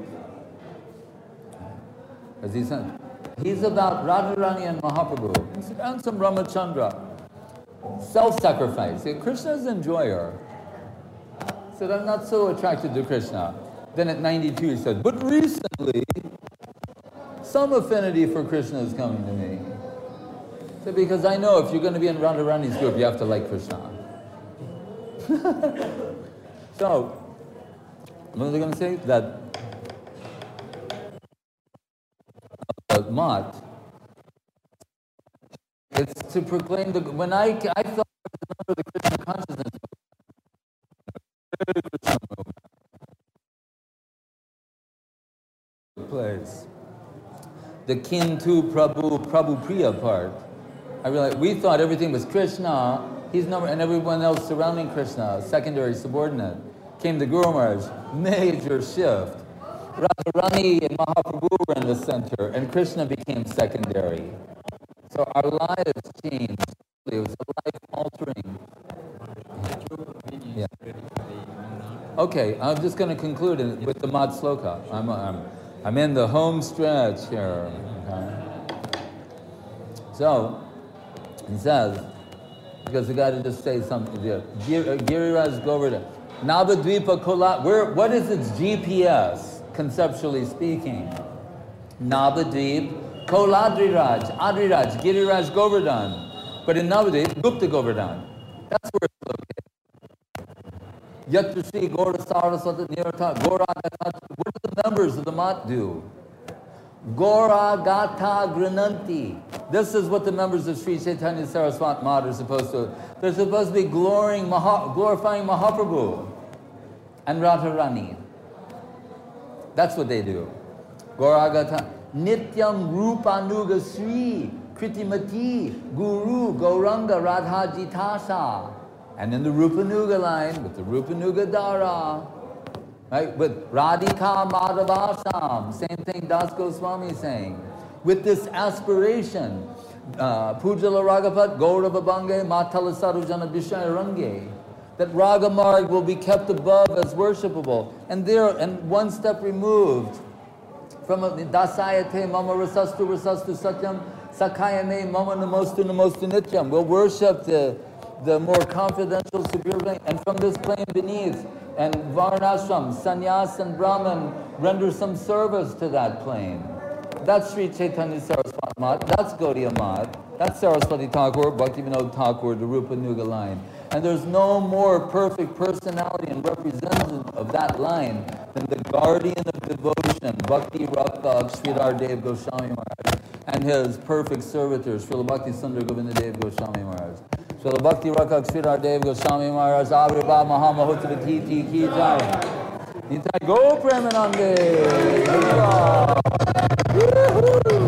As he said, he's about Radharani and Mahaprabhu. And some Ramachandra. Self-sacrifice. Krishna's an enjoyer. He said, I'm not so attracted to Krishna. Then at ninety-two he said, but recently, some affinity for Krishna is coming to me. So because I know if you're going to be in Radharani's group, you have to like Krishna. So, what was I going to say? That uh, Mat, it's to proclaim the. When I I thought I was a member of the Krishna consciousness movement, place. The Kintu Prabhu Prabhu Priya part. I realized we thought everything was Krishna. He's number, and everyone else surrounding Krishna, secondary, subordinate. Came to Guru Maharaj, major shift. Radharani and Mahaprabhu were in the center, and Krishna became secondary. So our lives changed. It was a life-altering. Yeah. Okay, I'm just going to conclude with the Mat Sloka. I'm, I'm, I'm in the home stretch here. Okay. So, he says, because we got to just say something there. Giriraj Govardhan. Navadvipa Kola, where, what is its G P S, conceptually speaking? Navadvip, Koladriraj, Adriraj, Giriraj Govardhan. But in Navadvip, Gupta Govardhan. That's where it's located. Yatrushi, Gora Saraswati, Nirata, Gora Gata. What do the members of the Mat do? Gora Gata Grananti. This is what the members of Sri Chaitanya Saraswat Mat are supposed to. They're supposed to be glorifying, Maha, glorifying Mahaprabhu and Radharani. That's what they do. Gora Gata. Nityam Rupanuga Sri Kritimati Guru Gauranga Radhajitasa. And in the Rupanuga line, with the Rupanuga Dara, right, with Radhika Madhavasam, same thing Das Goswami is saying. With this aspiration, uh, Pujala Ragapat, Gaurava Bange, Matala Sarujana Vishaya Range, that Raga Marg will be kept above as worshipable. And there, and one step removed from Dasayate Mama Rasastu Rasastu Satyam, Sakayame Mama Namostu Namostu Nityam. We'll worship the the more confidential, superior plane, and from this plane beneath, and Varnashram, Sannyas and Brahman render some service to that plane. That's Sri Chaitanya Saraswati Mat, that's Gaudiya Mat, that's Saraswati Thakur, Bhaktivinoda Thakur, the Rupa Nuga line. And there's no more perfect personality and representative of that line than the guardian of devotion, Bhakti Rakshak Sridhar Dev Goswami Maharaj, and his perfect servitors, Srila Bhakti Sundar Govinda Dev Goswami Maharaj. Srila Bhakti Rakshak Sridhar Dev Goswami Maharaj, Avribha Mahamahotra Titi Ki Jai. Nitai Go Premanande!